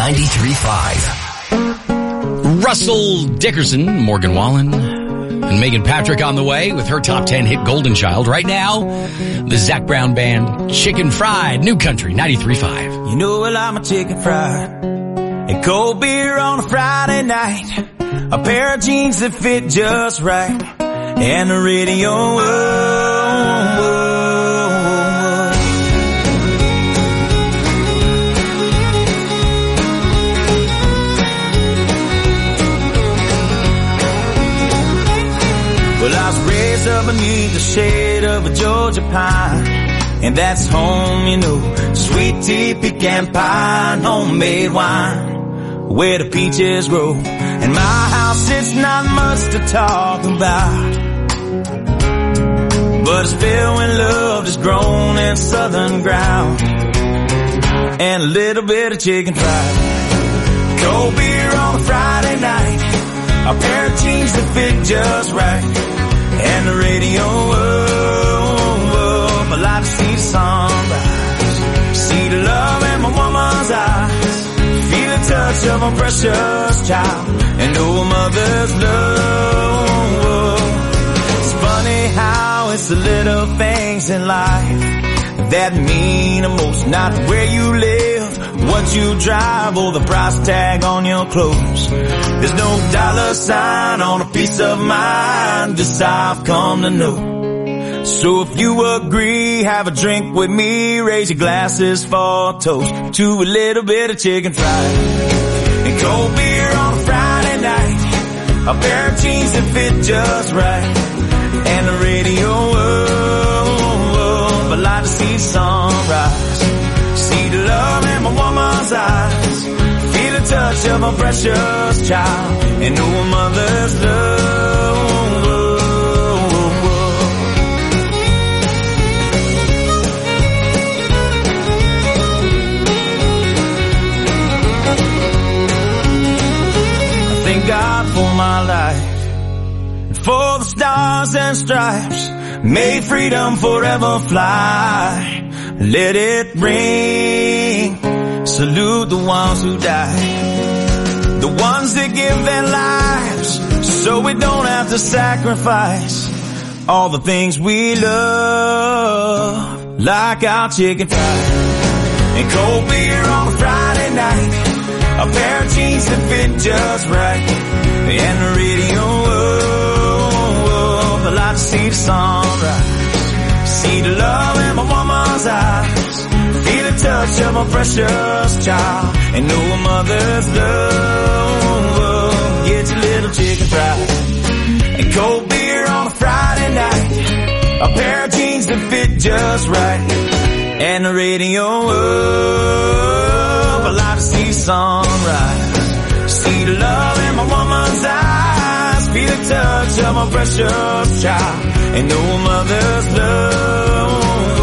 93.5. Russell Dickerson, Morgan Wallen, and Megan Patrick on the way with her top 10 hit Golden Child. Right now, the Zac Brown Band, Chicken Fried, New Country 93.5. You know I like my chicken fried and cold beer on a Friday night, a pair of jeans that fit just right, and the radio. Well, I was raised up beneath the shade of a Georgia pine, and that's home, you know, sweet tea, pecan pie, and homemade wine, where the peaches grow. And my house, it's not much to talk about, but it's filled when love is grown in southern ground, and a little bit of chicken fried, cold beer on a Friday night, a pair of jeans that fit just right, and the radio up. I like to see the sunrise, see the love in my woman's eyes, feel the touch of a precious child, and know a mother's love. It's funny how it's the little things in life that mean the most, not where you live, what you drive, or the price tag on your clothes. There's no dollar sign on a piece of mind, this I've come to know. So if you agree, have a drink with me, raise your glasses for a toast to a little bit of chicken fried and cold beer on a Friday night, a pair of jeans that fit just right, and the radio up. I like to see the sunrise, see the love in my woman's eyes, feel the touch of a precious child, and know a mother's love. I thank God for my life, and for the stars and stripes. May freedom forever fly. Let it ring. Salute the ones who died, the ones that give their lives so we don't have to sacrifice all the things we love, like our chicken fried and cold beer on a Friday night, a pair of jeans that fit just right, and the radio up. I like to see the sunrise, see the love in my woman's eyes, feel the touch touch of a precious child. And no mother's love gets a little chicken fried. And cold beer on a Friday night. A pair of jeans that fit just right. And the radio up. I like to see sunrise. See the love in my woman's eyes. Feel the touch of my precious child. And no mother's love.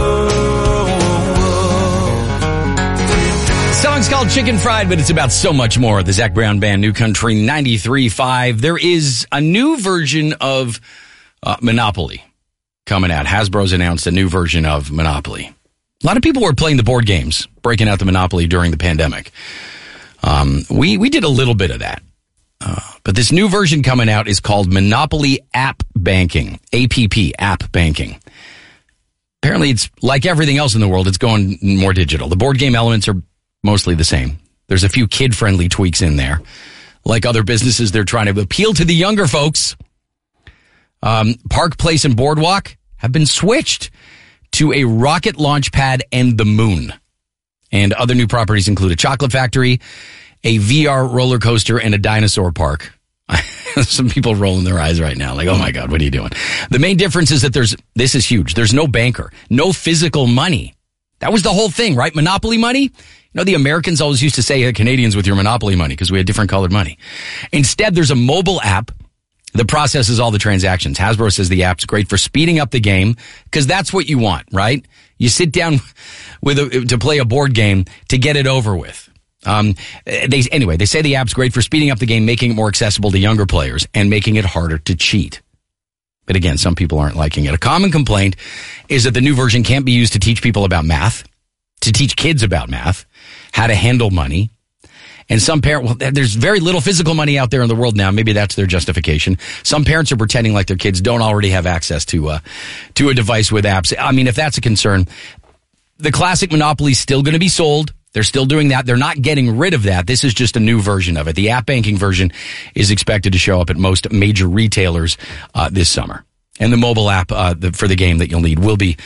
The song's called Chicken Fried, but it's about so much more. The Zac Brown Band, New Country 93.5. There is a new version of Monopoly coming out. Hasbro's announced a new version of Monopoly. A lot of people were playing the board games, breaking out the Monopoly during the pandemic. We did a little bit of that. But this new version coming out is called Monopoly App Banking. APP, App Banking. Apparently it's like everything else in the world, it's going more digital. The board game elements are mostly the same. There's a few kid-friendly tweaks in there. Like other businesses, they're trying to appeal to the younger folks. Park Place and Boardwalk have been switched to a rocket launch pad and the moon. And other new properties include a chocolate factory, a VR roller coaster, and a dinosaur park. Some people rolling their eyes right now like, oh my God, what are you doing? The main difference is that this is huge. There's no banker, no physical money. That was the whole thing, right? Monopoly money. You know, the Americans always used to say Canadians with your Monopoly money because we had different colored money. Instead, there's a mobile app that processes all the transactions. Hasbro says the app's great for speeding up the game because that's what you want, right? You sit down to play a board game to get it over with. They say the app's great for speeding up the game, making it more accessible to younger players and making it harder to cheat. But again, some people aren't liking it. A common complaint is that the new version can't be used to teach people about math, to teach kids about math, how to handle money. And there's very little physical money out there in the world now. Maybe that's their justification. Some parents are pretending like their kids don't already have access to a device with apps. I mean, if that's a concern, the classic Monopoly's still going to be sold. They're still doing that. They're not getting rid of that. This is just a new version of it. The app banking version is expected to show up at most major retailers this summer. And the mobile app for the game that you'll need will be